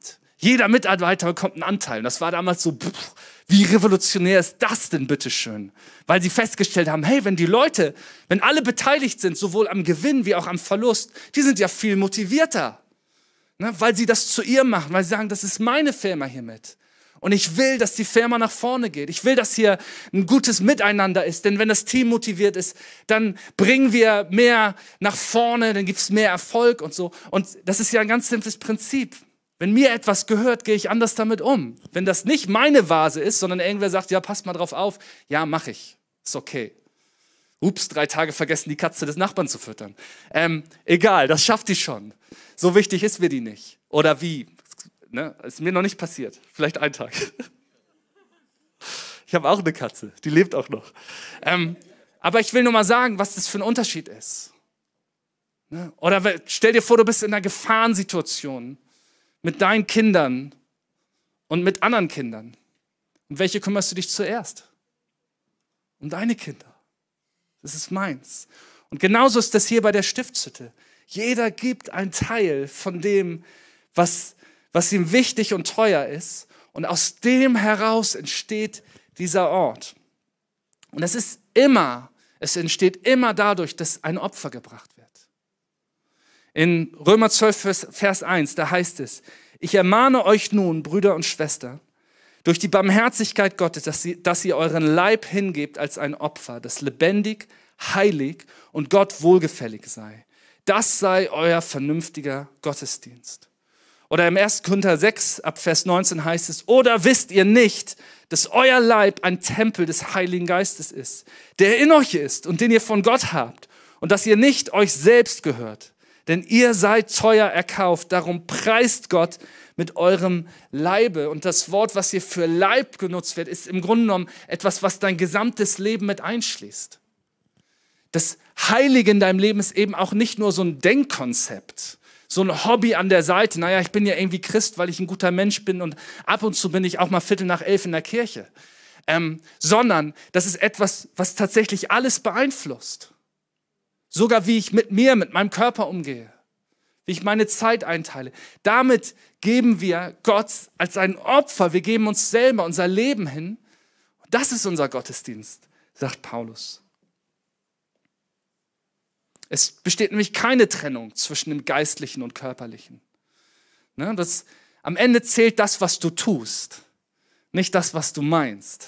Jeder Mitarbeiter bekommt einen Anteil. Und das war damals so, pff, wie revolutionär ist das denn bitteschön? Weil sie festgestellt haben, hey, wenn die Leute, wenn alle beteiligt sind, sowohl am Gewinn wie auch am Verlust, die sind ja viel motivierter. Ne? Weil sie das zu ihr machen, weil sie sagen, das ist meine Firma hiermit. Und ich will, dass die Firma nach vorne geht. Ich will, dass hier ein gutes Miteinander ist. Denn wenn das Team motiviert ist, dann bringen wir mehr nach vorne, dann gibt es mehr Erfolg und so. Und das ist ja ein ganz simples Prinzip. Wenn mir etwas gehört, gehe ich anders damit um. Wenn das nicht meine Vase ist, sondern irgendwer sagt, ja, passt mal drauf auf, ja, mach ich. Ist okay. Ups, drei Tage vergessen, die Katze des Nachbarn zu füttern. Ähm, egal, das schafft die schon. So wichtig ist mir die nicht. Oder wie? Ne? Ist mir noch nicht passiert. Vielleicht ein Tag. Ich habe auch eine Katze, die lebt auch noch. Ähm, aber ich will nur mal sagen, was das für ein Unterschied ist. Ne? Oder stell dir vor, du bist in einer Gefahrensituation mit deinen Kindern und mit anderen Kindern. Um welche kümmerst du dich zuerst? Um deine Kinder. Das ist meins. Und genauso ist das hier bei der Stiftshütte. Jeder gibt einen Teil von dem, was, was ihm wichtig und teuer ist. Und aus dem heraus entsteht dieser Ort. Und es ist immer, es entsteht immer dadurch, dass ein Opfer gebracht wird. In Römer zwölf, Vers eins, da heißt es, ich ermahne euch nun, Brüder und Schwestern, durch die Barmherzigkeit Gottes, dass, sie, dass ihr euren Leib hingebt als ein Opfer, das lebendig, heilig und Gott wohlgefällig sei. Das sei euer vernünftiger Gottesdienst. Oder im ersten Korinther sechs, ab Vers neunzehn heißt es, oder wisst ihr nicht, dass euer Leib ein Tempel des Heiligen Geistes ist, der in euch ist und den ihr von Gott habt und dass ihr nicht euch selbst gehört. Denn ihr seid teuer erkauft, darum preist Gott mit eurem Leibe. Und das Wort, was hier für Leib genutzt wird, ist im Grunde genommen etwas, was dein gesamtes Leben mit einschließt. Das Heilige in deinem Leben ist eben auch nicht nur so ein Denkkonzept, so ein Hobby an der Seite. Naja, ich bin ja irgendwie Christ, weil ich ein guter Mensch bin und ab und zu bin ich auch mal Viertel nach elf in der Kirche. Ähm, sondern das ist etwas, was tatsächlich alles beeinflusst. Sogar wie ich mit mir, mit meinem Körper umgehe, wie ich meine Zeit einteile. Damit geben wir Gott als ein Opfer. Wir geben uns selber unser Leben hin. Das ist unser Gottesdienst, sagt Paulus. Es besteht nämlich keine Trennung zwischen dem Geistlichen und Körperlichen. Ne, das, am Ende zählt das, was du tust, nicht das, was du meinst.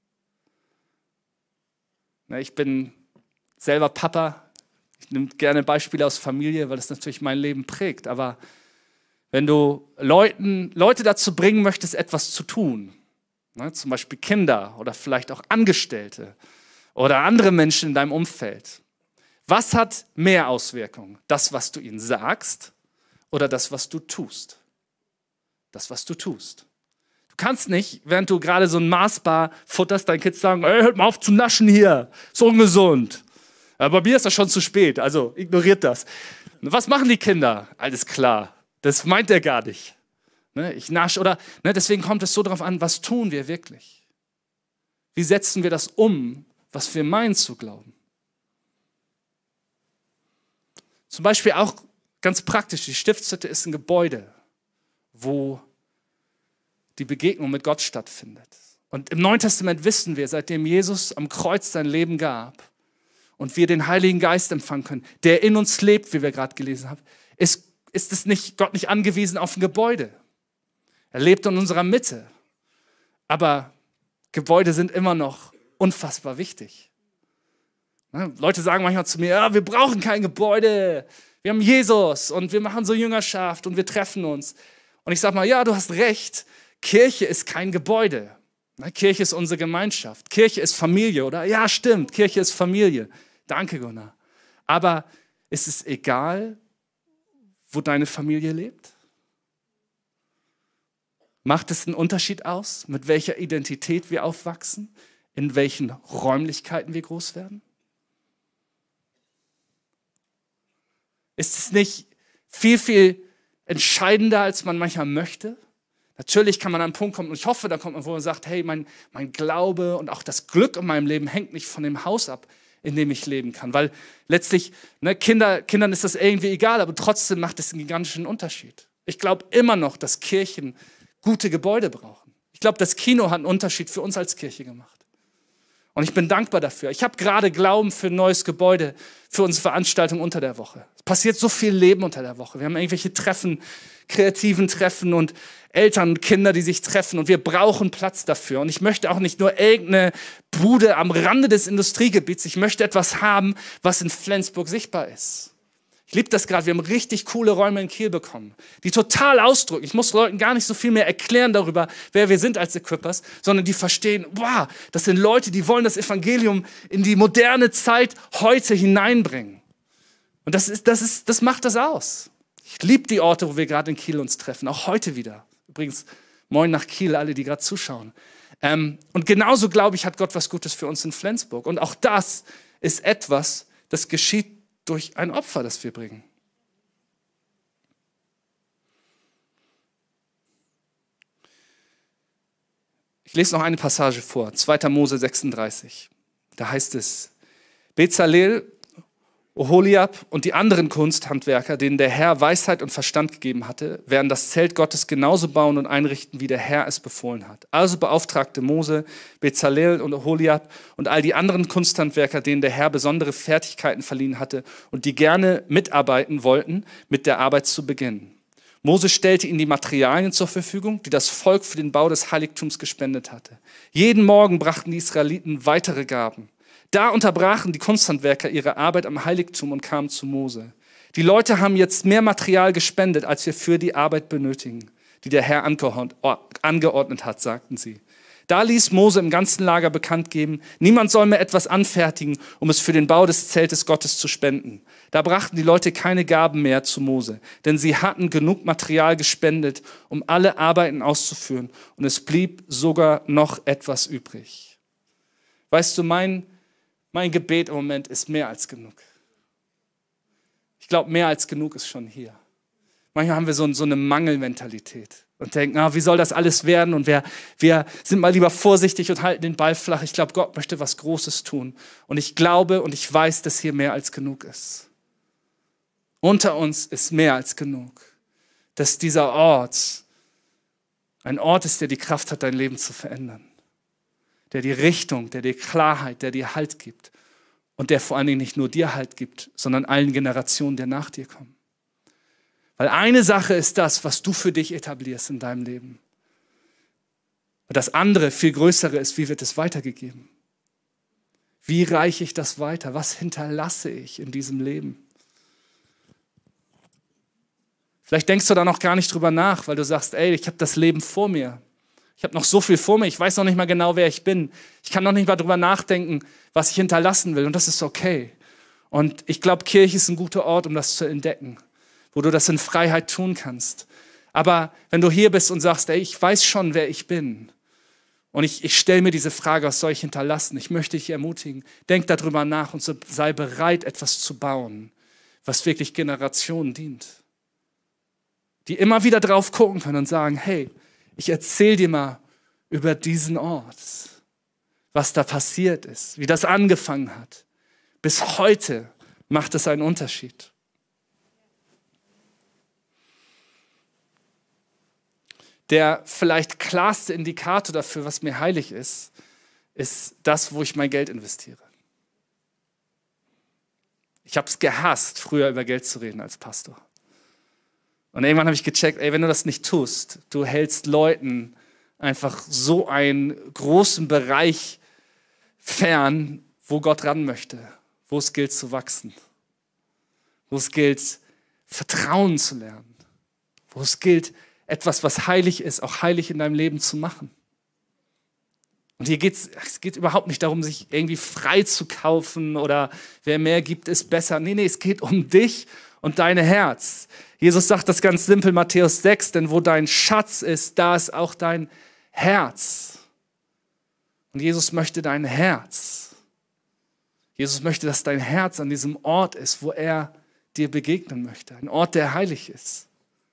Ne, ich bin selber Papa. Ich nehme gerne Beispiele aus Familie, weil das natürlich mein Leben prägt. Aber wenn du Leuten, Leute dazu bringen möchtest, etwas zu tun, ne, zum Beispiel Kinder oder vielleicht auch Angestellte oder andere Menschen in deinem Umfeld, was hat mehr Auswirkungen? Das, was du ihnen sagst oder das, was du tust? Das, was du tust. Du kannst nicht, während du gerade so ein Maßbar futterst, deinen Kids sagen, ey, hört mal auf zu naschen hier, ist ungesund. Aber bei mir ist das schon zu spät, also ignoriert das. Was machen die Kinder? Alles klar, das meint er gar nicht. Ne, ich nasche oder, ne, deswegen kommt es so darauf an, was tun wir wirklich? Wie setzen wir das um, was wir meinen zu glauben? Zum Beispiel auch ganz praktisch, die Stiftshütte ist ein Gebäude, wo die Begegnung mit Gott stattfindet. Und im Neuen Testament wissen wir, seitdem Jesus am Kreuz sein Leben gab und wir den Heiligen Geist empfangen können, der in uns lebt, wie wir gerade gelesen haben, ist, ist es nicht, Gott nicht angewiesen auf ein Gebäude. Er lebt in unserer Mitte. Aber Gebäude sind immer noch unfassbar wichtig. Leute sagen manchmal zu mir, ja, wir brauchen kein Gebäude, wir haben Jesus und wir machen so Jüngerschaft und wir treffen uns. Und ich sage mal, ja, du hast recht, Kirche ist kein Gebäude. Kirche ist unsere Gemeinschaft. Kirche ist Familie, oder? Ja, stimmt, Kirche ist Familie. Danke, Gunnar. Aber ist es egal, wo deine Familie lebt? Macht es einen Unterschied aus, mit welcher Identität wir aufwachsen, in welchen Räumlichkeiten wir groß werden? Ist es nicht viel, viel entscheidender, als man manchmal möchte? Natürlich kann man an einen Punkt kommen, und ich hoffe, da kommt man, wo man sagt, hey, mein, mein Glaube und auch das Glück in meinem Leben hängt nicht von dem Haus ab, in dem ich leben kann. Weil letztlich, ne, Kinder, Kindern ist das irgendwie egal, aber trotzdem macht es einen gigantischen Unterschied. Ich glaube immer noch, dass Kirchen gute Gebäude brauchen. Ich glaube, das Kino hat einen Unterschied für uns als Kirche gemacht. Und ich bin dankbar dafür. Ich habe gerade Glauben für ein neues Gebäude, für unsere Veranstaltung unter der Woche. Es passiert so viel Leben unter der Woche. Wir haben irgendwelche Treffen, kreativen Treffen und Eltern und Kinder, die sich treffen. Und wir brauchen Platz dafür. Und ich möchte auch nicht nur irgendeine Bude am Rande des Industriegebiets. Ich möchte etwas haben, was in Flensburg sichtbar ist. Ich liebe das gerade. Wir haben richtig coole Räume in Kiel bekommen, die total ausdrücken. Ich muss Leuten gar nicht so viel mehr erklären darüber, wer wir sind als Equippers, sondern die verstehen, wow, das sind Leute, die wollen das Evangelium in die moderne Zeit heute hineinbringen. Und das ist, das ist, das macht das aus. Ich liebe die Orte, wo wir gerade in Kiel uns treffen, auch heute wieder. Übrigens, moin nach Kiel, alle, die gerade zuschauen. Ähm, und genauso, glaube ich, hat Gott was Gutes für uns in Flensburg. Und auch das ist etwas, das geschieht durch ein Opfer, das wir bringen. Ich lese noch eine Passage vor, zweiter Mose sechsunddreißig. Da heißt es, Bezalel, Oholiab und die anderen Kunsthandwerker, denen der Herr Weisheit und Verstand gegeben hatte, werden das Zelt Gottes genauso bauen und einrichten, wie der Herr es befohlen hat. Also beauftragte Mose, Bezalel und Oholiab und all die anderen Kunsthandwerker, denen der Herr besondere Fertigkeiten verliehen hatte und die gerne mitarbeiten wollten, mit der Arbeit zu beginnen. Mose stellte ihnen die Materialien zur Verfügung, die das Volk für den Bau des Heiligtums gespendet hatte. Jeden Morgen brachten die Israeliten weitere Gaben. Da unterbrachen die Kunsthandwerker ihre Arbeit am Heiligtum und kamen zu Mose. Die Leute haben jetzt mehr Material gespendet, als wir für die Arbeit benötigen, die der Herr angeordnet hat, sagten sie. Da ließ Mose im ganzen Lager bekannt geben, niemand soll mehr etwas anfertigen, um es für den Bau des Zeltes Gottes zu spenden. Da brachten die Leute keine Gaben mehr zu Mose, denn sie hatten genug Material gespendet, um alle Arbeiten auszuführen, und es blieb sogar noch etwas übrig. Weißt du, mein Mein Gebet im Moment ist mehr als genug. Ich glaube, mehr als genug ist schon hier. Manchmal haben wir so, so eine Mangelmentalität und denken, ah, wie soll das alles werden? Und wir, wir sind mal lieber vorsichtig und halten den Ball flach. Ich glaube, Gott möchte was Großes tun. Und ich glaube und ich weiß, dass hier mehr als genug ist. Unter uns ist mehr als genug. Dass dieser Ort ein Ort ist, der die Kraft hat, dein Leben zu verändern. Der die Richtung, der dir Klarheit, der dir Halt gibt und der vor allen Dingen nicht nur dir Halt gibt, sondern allen Generationen, die nach dir kommen. Weil eine Sache ist das, was du für dich etablierst in deinem Leben. Und das andere, viel größere ist, wie wird es weitergegeben? Wie reiche ich das weiter? Was hinterlasse ich in diesem Leben? Vielleicht denkst du da noch gar nicht drüber nach, weil du sagst, ey, ich habe das Leben vor mir. Ich habe noch so viel vor mir, ich weiß noch nicht mal genau, wer ich bin. Ich kann noch nicht mal drüber nachdenken, was ich hinterlassen will, und das ist okay. Und ich glaube, Kirche ist ein guter Ort, um das zu entdecken, wo du das in Freiheit tun kannst. Aber wenn du hier bist und sagst, ey, ich weiß schon, wer ich bin, und ich, ich stelle mir diese Frage, was soll ich hinterlassen? Ich möchte dich ermutigen, denk darüber nach und sei bereit, etwas zu bauen, was wirklich Generationen dient. Die immer wieder drauf gucken können und sagen, hey, ich erzähle dir mal über diesen Ort, was da passiert ist, wie das angefangen hat. Bis heute macht es einen Unterschied. Der vielleicht klarste Indikator dafür, was mir heilig ist, ist das, wo ich mein Geld investiere. Ich habe es gehasst, früher über Geld zu reden als Pastor. Und irgendwann habe ich gecheckt, ey, wenn du das nicht tust, du hältst Leuten einfach so einen großen Bereich fern, wo Gott ran möchte, wo es gilt zu wachsen, wo es gilt, Vertrauen zu lernen, wo es gilt, etwas, was heilig ist, auch heilig in deinem Leben zu machen. Und hier geht's, es geht überhaupt nicht darum, sich irgendwie frei zu kaufen oder wer mehr gibt, ist besser. Nee, nee, es geht um dich und dein Herz. Jesus sagt das ganz simpel, Matthäus sechs, denn wo dein Schatz ist, da ist auch dein Herz. Und Jesus möchte dein Herz. Jesus möchte, dass dein Herz an diesem Ort ist, wo er dir begegnen möchte. Ein Ort, der heilig ist.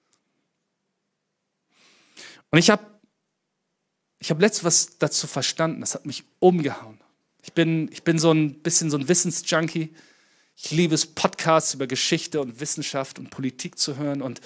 Und ich habe ich hab letztens was dazu verstanden, das hat mich umgehauen. Ich bin, ich bin so ein bisschen so ein Wissensjunkie. Ich liebe es, Podcasts über Geschichte und Wissenschaft und Politik zu hören. Und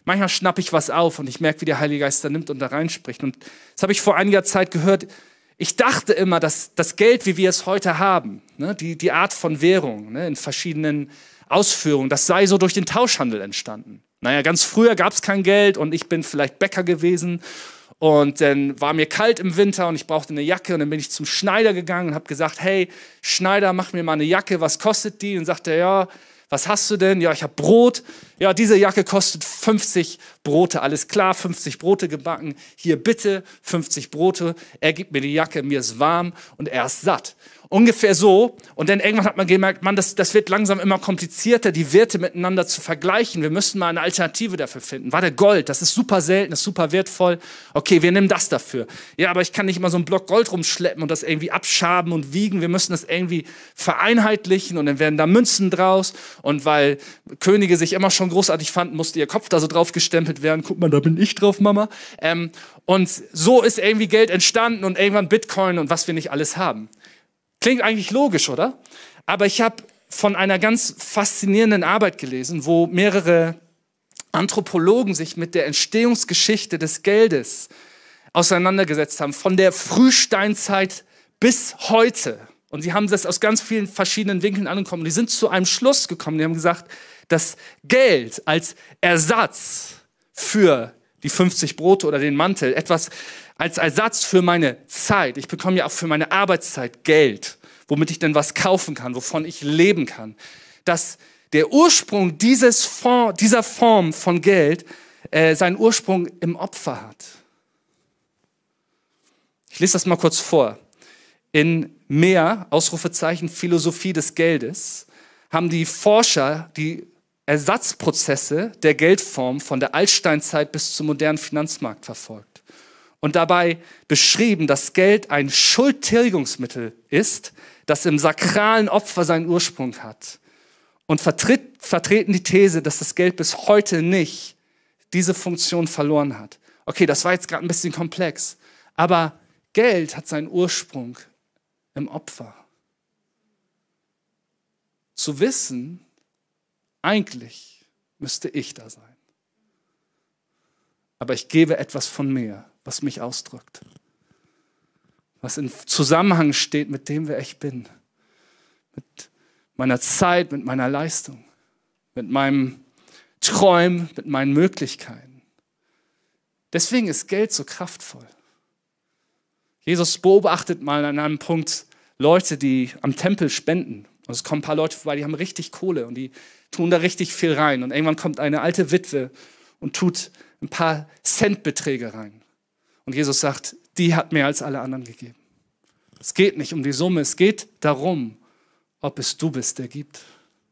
manchmal schnappe ich was auf und ich merke, wie der Heilige Geist da nimmt und da reinspricht. Und das habe ich vor einiger Zeit gehört. Ich dachte immer, dass das Geld, wie wir es heute haben, ne, die, die Art von Währung, ne, in verschiedenen Ausführungen, das sei so durch den Tauschhandel entstanden. Naja, ganz früher gab es kein Geld und ich bin vielleicht Bäcker gewesen und dann war mir kalt im Winter und ich brauchte eine Jacke und dann bin ich zum Schneider gegangen und habe gesagt, hey, Schneider, mach mir mal eine Jacke, was kostet die? Und sagte er, ja, was hast du denn? Ja, ich habe Brot. Ja, diese Jacke kostet fünfzig Brote, alles klar, fünfzig Brote gebacken. Hier bitte, fünfzig Brote. Er gibt mir die Jacke, mir ist warm und er ist satt. Ungefähr so. Und dann irgendwann hat man gemerkt, Mann, das, das wird langsam immer komplizierter, die Werte miteinander zu vergleichen. Wir müssen mal eine Alternative dafür finden. Warte, Gold, das ist super selten, das ist super wertvoll. Okay, wir nehmen das dafür. Ja, aber ich kann nicht immer so einen Block Gold rumschleppen und das irgendwie abschaben und wiegen. Wir müssen das irgendwie vereinheitlichen und dann werden da Münzen draus. Und weil Könige sich immer schon großartig fanden, musste ihr Kopf da so drauf gestempelt werden. Guck mal, da bin ich drauf, Mama. Ähm, und so ist irgendwie Geld entstanden und irgendwann Bitcoin und was wir nicht alles haben. Klingt eigentlich logisch, oder? Aber ich habe von einer ganz faszinierenden Arbeit gelesen, wo mehrere Anthropologen sich mit der Entstehungsgeschichte des Geldes auseinandergesetzt haben, von der Frühsteinzeit bis heute. Und sie haben das aus ganz vielen verschiedenen Winkeln angekommen. Die sind zu einem Schluss gekommen. Die haben gesagt, dass Geld als Ersatz für die fünfzig Brote oder den Mantel, etwas als Ersatz für meine Zeit. Ich bekomme ja auch für meine Arbeitszeit Geld, womit ich dann was kaufen kann, wovon ich leben kann. Dass der Ursprung dieses Form, dieser Form von Geld äh, seinen Ursprung im Opfer hat. Ich lese das mal kurz vor. In mehr, Ausrufezeichen, Philosophie des Geldes, haben die Forscher die Ersatzprozesse der Geldform von der Altsteinzeit bis zum modernen Finanzmarkt verfolgt. Und dabei beschrieben, dass Geld ein Schuldtilgungsmittel ist, das im sakralen Opfer seinen Ursprung hat. Und vertritt, vertreten die These, dass das Geld bis heute nicht diese Funktion verloren hat. Okay, das war jetzt gerade ein bisschen komplex, aber Geld hat seinen Ursprung im Opfer. Zu wissen, eigentlich müsste ich da sein. Aber ich gebe etwas von mir, was mich ausdrückt. Was in Zusammenhang steht mit dem, wer ich bin. Mit meiner Zeit, mit meiner Leistung. Mit meinem Träumen, mit meinen Möglichkeiten. Deswegen ist Geld so kraftvoll. Jesus beobachtet mal an einem Punkt Leute, die am Tempel spenden. Und es kommen ein paar Leute vorbei, die haben richtig Kohle und die tun da richtig viel rein. Und irgendwann kommt eine alte Witwe und tut ein paar Centbeträge rein. Und Jesus sagt, die hat mehr als alle anderen gegeben. Es geht nicht um die Summe, es geht darum, ob es du bist, der gibt.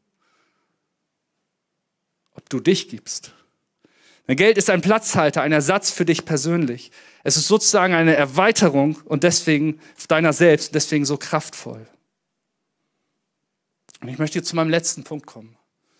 Ob du dich gibst. Denn Geld ist ein Platzhalter, ein Ersatz für dich persönlich. Es ist sozusagen eine Erweiterung und deswegen deiner selbst, deswegen so kraftvoll. Und ich möchte jetzt zu meinem letzten Punkt kommen.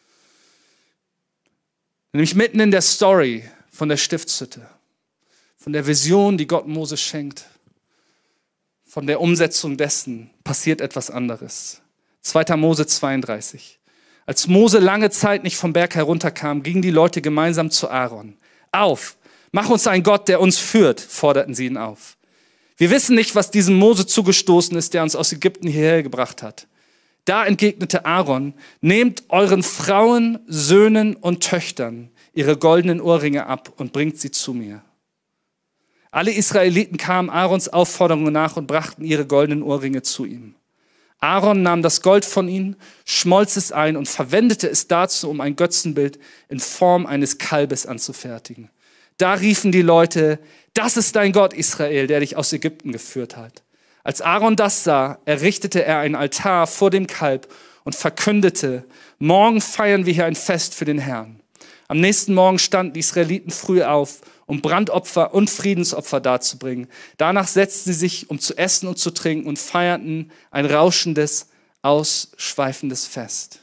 Nämlich mitten in der Story von der Stiftshütte, von der Vision, die Gott Mose schenkt, von der Umsetzung dessen passiert etwas anderes. zweiter Mose zweiunddreißig. Als Mose lange Zeit nicht vom Berg herunterkam, gingen die Leute gemeinsam zu Aaron. Auf, mach uns einen Gott, der uns führt, forderten sie ihn auf. Wir wissen nicht, was diesem Mose zugestoßen ist, der uns aus Ägypten hierher gebracht hat. Da entgegnete Aaron, nehmt euren Frauen, Söhnen und Töchtern ihre goldenen Ohrringe ab und bringt sie zu mir. Alle Israeliten kamen Aarons Aufforderungen nach und brachten ihre goldenen Ohrringe zu ihm. Aaron nahm das Gold von ihnen, schmolz es ein und verwendete es dazu, um ein Götzenbild in Form eines Kalbes anzufertigen. Da riefen die Leute, das ist dein Gott, Israel, der dich aus Ägypten geführt hat. Als Aaron das sah, errichtete er einen Altar vor dem Kalb und verkündete, morgen feiern wir hier ein Fest für den Herrn. Am nächsten Morgen standen die Israeliten früh auf, um Brandopfer und Friedensopfer darzubringen. Danach setzten sie sich, um zu essen und zu trinken und feierten ein rauschendes, ausschweifendes Fest.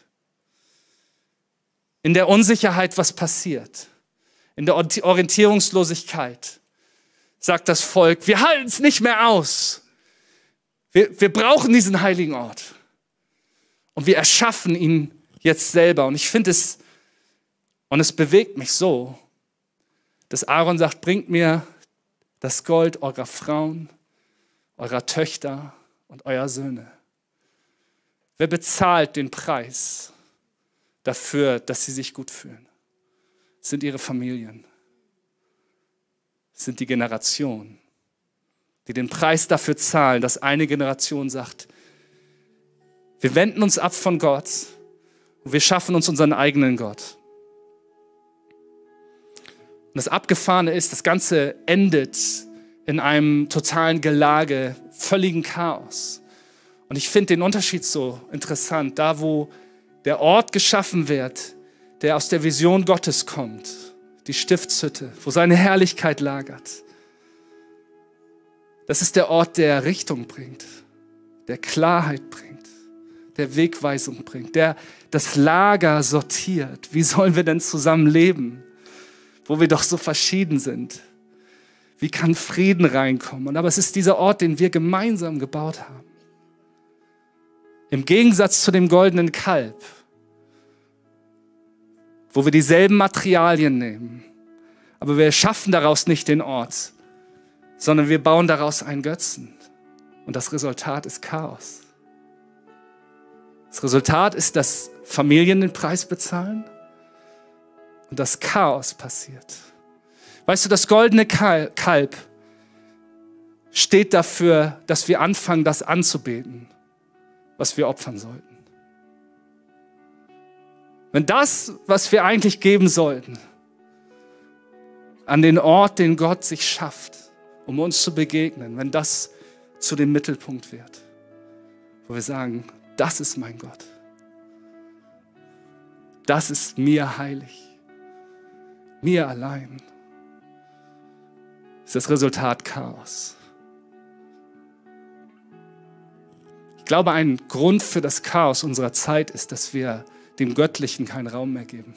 In der Unsicherheit, was passiert, in der Orientierungslosigkeit, sagt das Volk, wir halten es nicht mehr aus. Wir, wir brauchen diesen heiligen Ort. Und wir erschaffen ihn jetzt selber. Und ich finde es, und es bewegt mich so, dass Aaron sagt, bringt mir das Gold eurer Frauen, eurer Töchter und eurer Söhne. Wer bezahlt den Preis dafür, dass sie sich gut fühlen? Es sind ihre Familien. Es sind die Generationen, die den Preis dafür zahlen, dass eine Generation sagt, wir wenden uns ab von Gott und wir schaffen uns unseren eigenen Gott. Und das Abgefahrene ist, das Ganze endet in einem totalen Gelage, völligen Chaos. Und ich finde den Unterschied so interessant, da wo der Ort geschaffen wird, der aus der Vision Gottes kommt, die Stiftshütte, wo seine Herrlichkeit lagert. Das ist der Ort, der Richtung bringt, der Klarheit bringt, der Wegweisung bringt, der das Lager sortiert. Wie sollen wir denn zusammen leben, wo wir doch so verschieden sind? Wie kann Frieden reinkommen? Aber es ist dieser Ort, den wir gemeinsam gebaut haben. Im Gegensatz zu dem goldenen Kalb, wo wir dieselben Materialien nehmen, aber wir schaffen daraus nicht den Ort, sondern wir bauen daraus einen Götzen. Und das Resultat ist Chaos. Das Resultat ist, dass Familien den Preis bezahlen und dass Chaos passiert. Weißt du, das goldene Kalb steht dafür, dass wir anfangen, das anzubeten, was wir opfern sollten. Wenn das, was wir eigentlich geben sollten, an den Ort, den Gott sich schafft, um uns zu begegnen, wenn das zu dem Mittelpunkt wird, wo wir sagen, das ist mein Gott, das ist mir heilig, mir allein, ist das Resultat Chaos. Ich glaube, ein Grund für das Chaos unserer Zeit ist, dass wir dem Göttlichen keinen Raum mehr geben.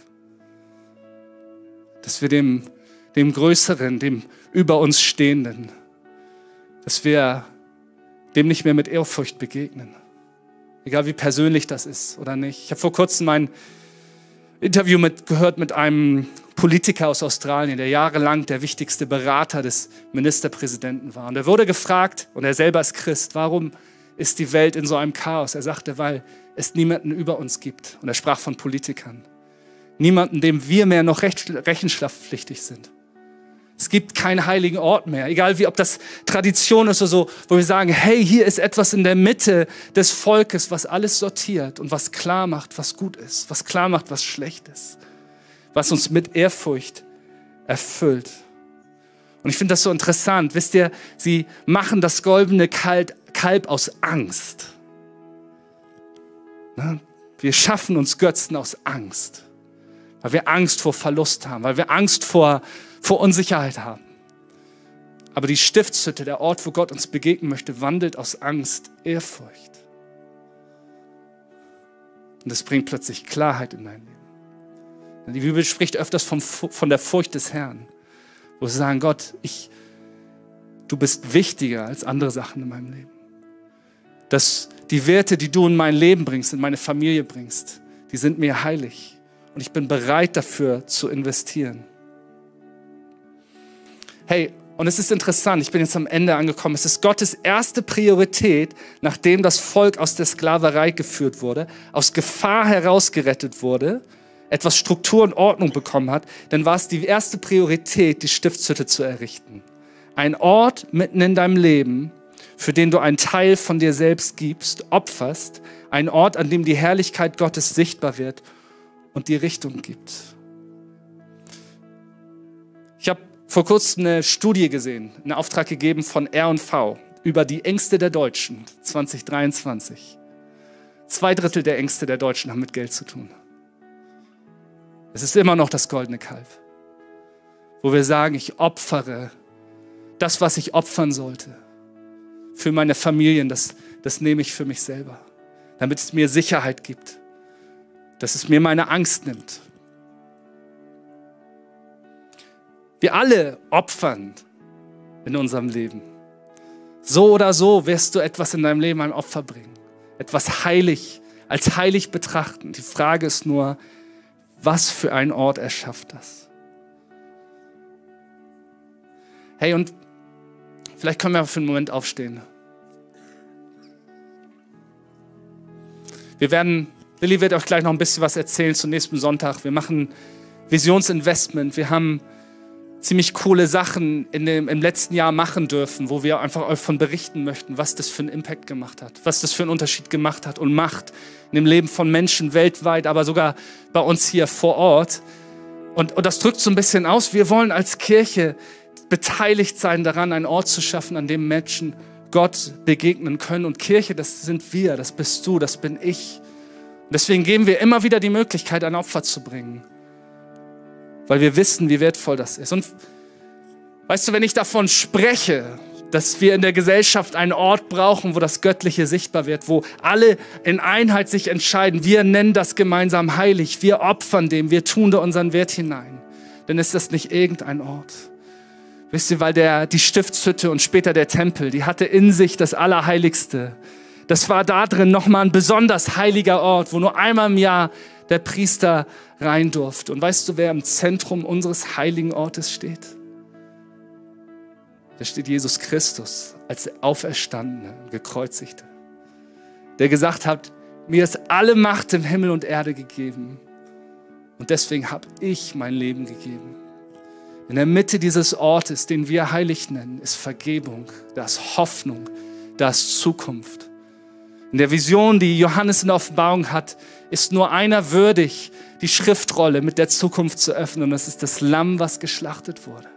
Dass wir dem, dem Größeren, dem über uns Stehenden, dass wir dem nicht mehr mit Ehrfurcht begegnen. Egal wie persönlich das ist oder nicht. Ich habe vor kurzem mein Interview mit, gehört mit einem Politiker aus Australien, der jahrelang der wichtigste Berater des Ministerpräsidenten war. Und er wurde gefragt, und er selber ist Christ, warum ist die Welt in so einem Chaos? Er sagte, weil es niemanden über uns gibt. Und er sprach von Politikern. Niemanden, dem wir mehr noch rechenschaftspflichtig sind. Es gibt keinen heiligen Ort mehr, egal wie, ob das Tradition ist oder so, wo wir sagen, hey, hier ist etwas in der Mitte des Volkes, was alles sortiert und was klar macht, was gut ist, was klar macht, was schlecht ist, was uns mit Ehrfurcht erfüllt. Und ich finde das so interessant. Wisst ihr, sie machen das goldene Kalb aus Angst. Wir schaffen uns Götzen aus Angst, weil wir Angst vor Verlust haben, weil wir Angst vor, vor Unsicherheit haben. Aber die Stiftshütte, der Ort, wo Gott uns begegnen möchte, wandelt aus Angst Ehrfurcht. Und das bringt plötzlich Klarheit in dein Leben. Die Bibel spricht öfters vom, von der Furcht des Herrn, wo sie sagen, Gott, ich, du bist wichtiger als andere Sachen in meinem Leben. Dass die Werte, die du in mein Leben bringst, in meine Familie bringst, die sind mir heilig. Und ich bin bereit dafür zu investieren. Hey, und es ist interessant, ich bin jetzt am Ende angekommen. Es ist Gottes erste Priorität, nachdem das Volk aus der Sklaverei geführt wurde, aus Gefahr herausgerettet wurde, etwas Struktur und Ordnung bekommen hat, dann war es die erste Priorität, die Stiftshütte zu errichten. Ein Ort mitten in deinem Leben, für den du einen Teil von dir selbst gibst, opferst, ein Ort, an dem die Herrlichkeit Gottes sichtbar wird und die Richtung gibt. Ich habe vor kurzem eine Studie gesehen, einen Auftrag gegeben von R und V über die Ängste der Deutschen zwanzig dreiundzwanzig. Zwei Drittel der Ängste der Deutschen haben mit Geld zu tun. Es ist immer noch das goldene Kalb, wo wir sagen, ich opfere das, was ich opfern sollte. Für meine Familien, das, das nehme ich für mich selber, damit es mir Sicherheit gibt, dass es mir meine Angst nimmt. Wir alle opfern in unserem Leben. So oder so wirst du etwas in deinem Leben ein Opfer bringen, etwas heilig, als heilig betrachten. Die Frage ist nur, was für ein Ort erschafft das? Hey, und vielleicht können wir für einen Moment aufstehen. Wir werden, Lilly wird euch gleich noch ein bisschen was erzählen zum nächsten Sonntag. Wir machen Visionsinvestment. Wir haben ziemlich coole Sachen in dem, im letzten Jahr machen dürfen, wo wir einfach euch von berichten möchten, was das für einen Impact gemacht hat, was das für einen Unterschied gemacht hat und macht in dem Leben von Menschen weltweit, aber sogar bei uns hier vor Ort. Und, und das drückt so ein bisschen aus, wir wollen als Kirche beteiligt sein daran, einen Ort zu schaffen, an dem Menschen Gott begegnen können. Und Kirche, das sind wir, das bist du, das bin ich. Und deswegen geben wir immer wieder die Möglichkeit, ein Opfer zu bringen. Weil wir wissen, wie wertvoll das ist. Und weißt du, wenn ich davon spreche, dass wir in der Gesellschaft einen Ort brauchen, wo das Göttliche sichtbar wird, wo alle in Einheit sich entscheiden, wir nennen das gemeinsam heilig, wir opfern dem, wir tun da unseren Wert hinein, dann ist das nicht irgendein Ort. Wisst ihr, weil der, die Stiftshütte und später der Tempel, die hatte in sich das Allerheiligste. Das war da drin nochmal ein besonders heiliger Ort, wo nur einmal im Jahr der Priester rein durfte. Und weißt du, wer im Zentrum unseres heiligen Ortes steht? Da steht Jesus Christus als der Auferstandene und Gekreuzigte, der gesagt hat, mir ist alle Macht im Himmel und Erde gegeben und deswegen habe ich mein Leben gegeben. In der Mitte dieses Ortes, den wir heilig nennen, ist Vergebung, da ist Hoffnung, da ist Zukunft. In der Vision, die Johannes in der Offenbarung hat, ist nur einer würdig, die Schriftrolle mit der Zukunft zu öffnen. Und das ist das Lamm, was geschlachtet wurde.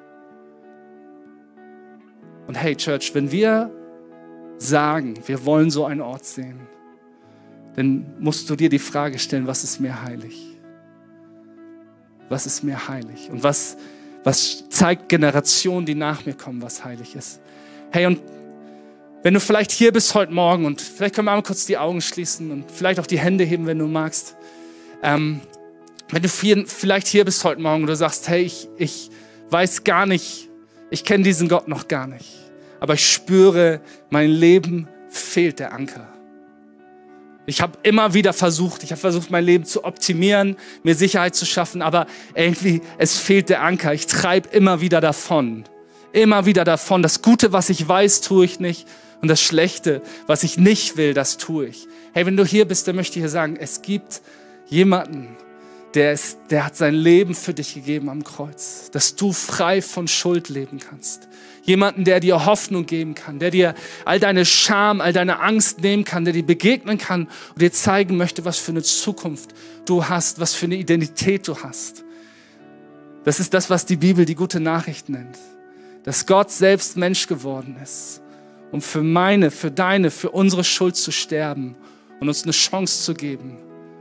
Und hey Church, wenn wir sagen, wir wollen so einen Ort sehen, dann musst du dir die Frage stellen, was ist mir heilig? Was ist mir heilig? Und was, was zeigt Generationen, die nach mir kommen, was heilig ist? Hey, und wenn du vielleicht hier bist heute Morgen und vielleicht können wir mal kurz die Augen schließen und vielleicht auch die Hände heben, wenn du magst. Ähm, wenn du hier, vielleicht hier bist heute Morgen und du sagst, hey, ich, ich weiß gar nicht, ich kenne diesen Gott noch gar nicht, aber ich spüre, mein Leben fehlt der Anker. Ich habe immer wieder versucht, ich habe versucht, mein Leben zu optimieren, mir Sicherheit zu schaffen, aber irgendwie, es fehlt der Anker. Ich treibe immer wieder davon, immer wieder davon. Das Gute, was ich weiß, tue ich nicht. Und das Schlechte, was ich nicht will, das tue ich. Hey, wenn du hier bist, dann möchte ich dir sagen, es gibt jemanden, der, ist, der hat sein Leben für dich gegeben am Kreuz, dass du frei von Schuld leben kannst. Jemanden, der dir Hoffnung geben kann, der dir all deine Scham, all deine Angst nehmen kann, der dir begegnen kann und dir zeigen möchte, was für eine Zukunft du hast, was für eine Identität du hast. Das ist das, was die Bibel die gute Nachricht nennt. Dass Gott selbst Mensch geworden ist, um für meine, für deine, für unsere Schuld zu sterben und uns eine Chance zu geben,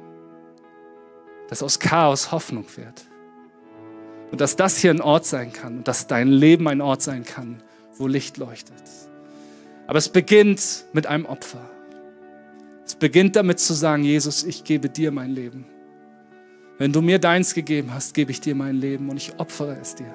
dass aus Chaos Hoffnung wird. Und dass das hier ein Ort sein kann und dass dein Leben ein Ort sein kann, wo Licht leuchtet. Aber es beginnt mit einem Opfer. Es beginnt damit zu sagen, Jesus, ich gebe dir mein Leben. Wenn du mir deins gegeben hast, gebe ich dir mein Leben und ich opfere es dir.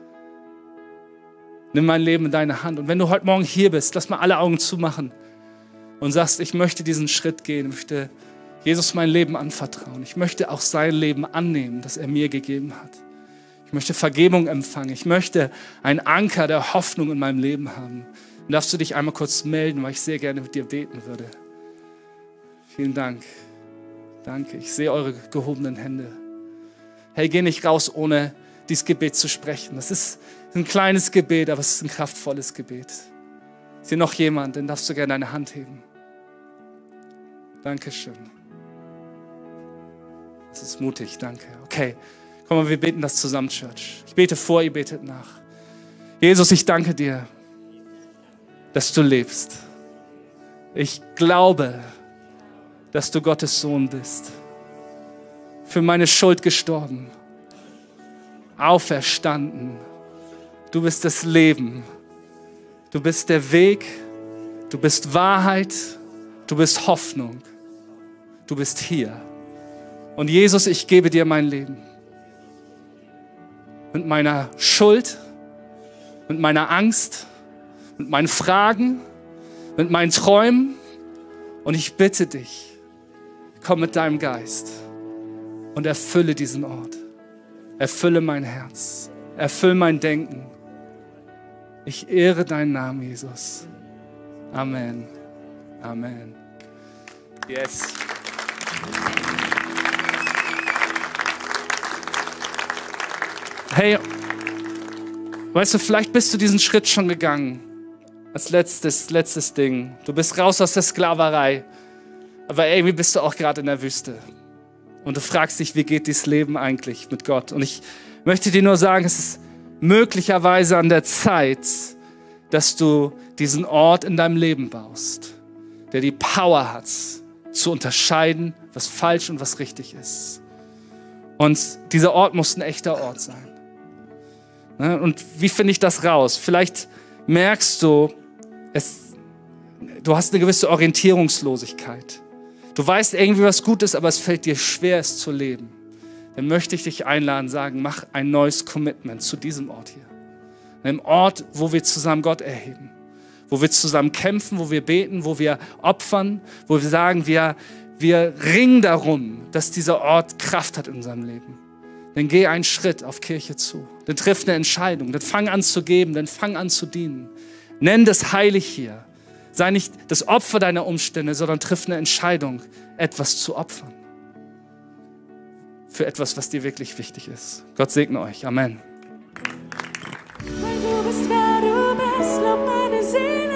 Nimm mein Leben in deine Hand. Und wenn du heute Morgen hier bist, lass mal alle Augen zumachen und sagst, ich möchte diesen Schritt gehen, ich möchte Jesus mein Leben anvertrauen. Ich möchte auch sein Leben annehmen, das er mir gegeben hat. Ich möchte Vergebung empfangen. Ich möchte einen Anker der Hoffnung in meinem Leben haben. Dann darfst du dich einmal kurz melden, weil ich sehr gerne mit dir beten würde. Vielen Dank. Danke. Ich sehe eure gehobenen Hände. Hey, geh nicht raus, ohne dieses Gebet zu sprechen. Das ist ein kleines Gebet, aber es ist ein kraftvolles Gebet. Ist hier noch jemand, dann darfst du gerne deine Hand heben. Dankeschön. Das ist mutig, danke. Okay, komm mal, wir beten das zusammen, Church. Ich bete vor, ihr betet nach. Jesus, ich danke dir, dass du lebst. Ich glaube, dass du Gottes Sohn bist. Für meine Schuld gestorben. Auferstanden. Du bist das Leben. Du bist der Weg. Du bist Wahrheit. Du bist Hoffnung. Du bist hier. Und Jesus, ich gebe dir mein Leben. Mit meiner Schuld, mit meiner Angst, mit meinen Fragen, mit meinen Träumen. Und ich bitte dich, komm mit deinem Geist und erfülle diesen Ort. Erfülle mein Herz. Erfülle mein Denken. Ich ehre deinen Namen, Jesus. Amen. Amen. Yes. Hey, weißt du, vielleicht bist du diesen Schritt schon gegangen. Als letztes, letztes Ding. Du bist raus aus der Sklaverei. Aber irgendwie bist du auch gerade in der Wüste. Und du fragst dich, wie geht dieses Leben eigentlich mit Gott? Und ich möchte dir nur sagen, es ist möglicherweise an der Zeit, dass du diesen Ort in deinem Leben baust, der die Power hat, zu unterscheiden, was falsch und was richtig ist. Und dieser Ort muss ein echter Ort sein. Und wie finde ich das raus? Vielleicht merkst du, es, du hast eine gewisse Orientierungslosigkeit. Du weißt irgendwie, was gut ist, aber es fällt dir schwer, es zu leben. Dann möchte ich dich einladen, sagen, mach ein neues Commitment zu diesem Ort hier. Einem Ort, wo wir zusammen Gott erheben. Wo wir zusammen kämpfen, wo wir beten, wo wir opfern, wo wir sagen, wir, wir ringen darum, dass dieser Ort Kraft hat in unserem Leben. Dann geh einen Schritt auf Kirche zu. Dann triff eine Entscheidung. Dann fang an zu geben. Dann fang an zu dienen. Nenn das heilig hier. Sei nicht das Opfer deiner Umstände, sondern triff eine Entscheidung, etwas zu opfern. Für etwas, was dir wirklich wichtig ist. Gott segne euch. Amen. Weil du bist, wer du bist, lob meine Seele.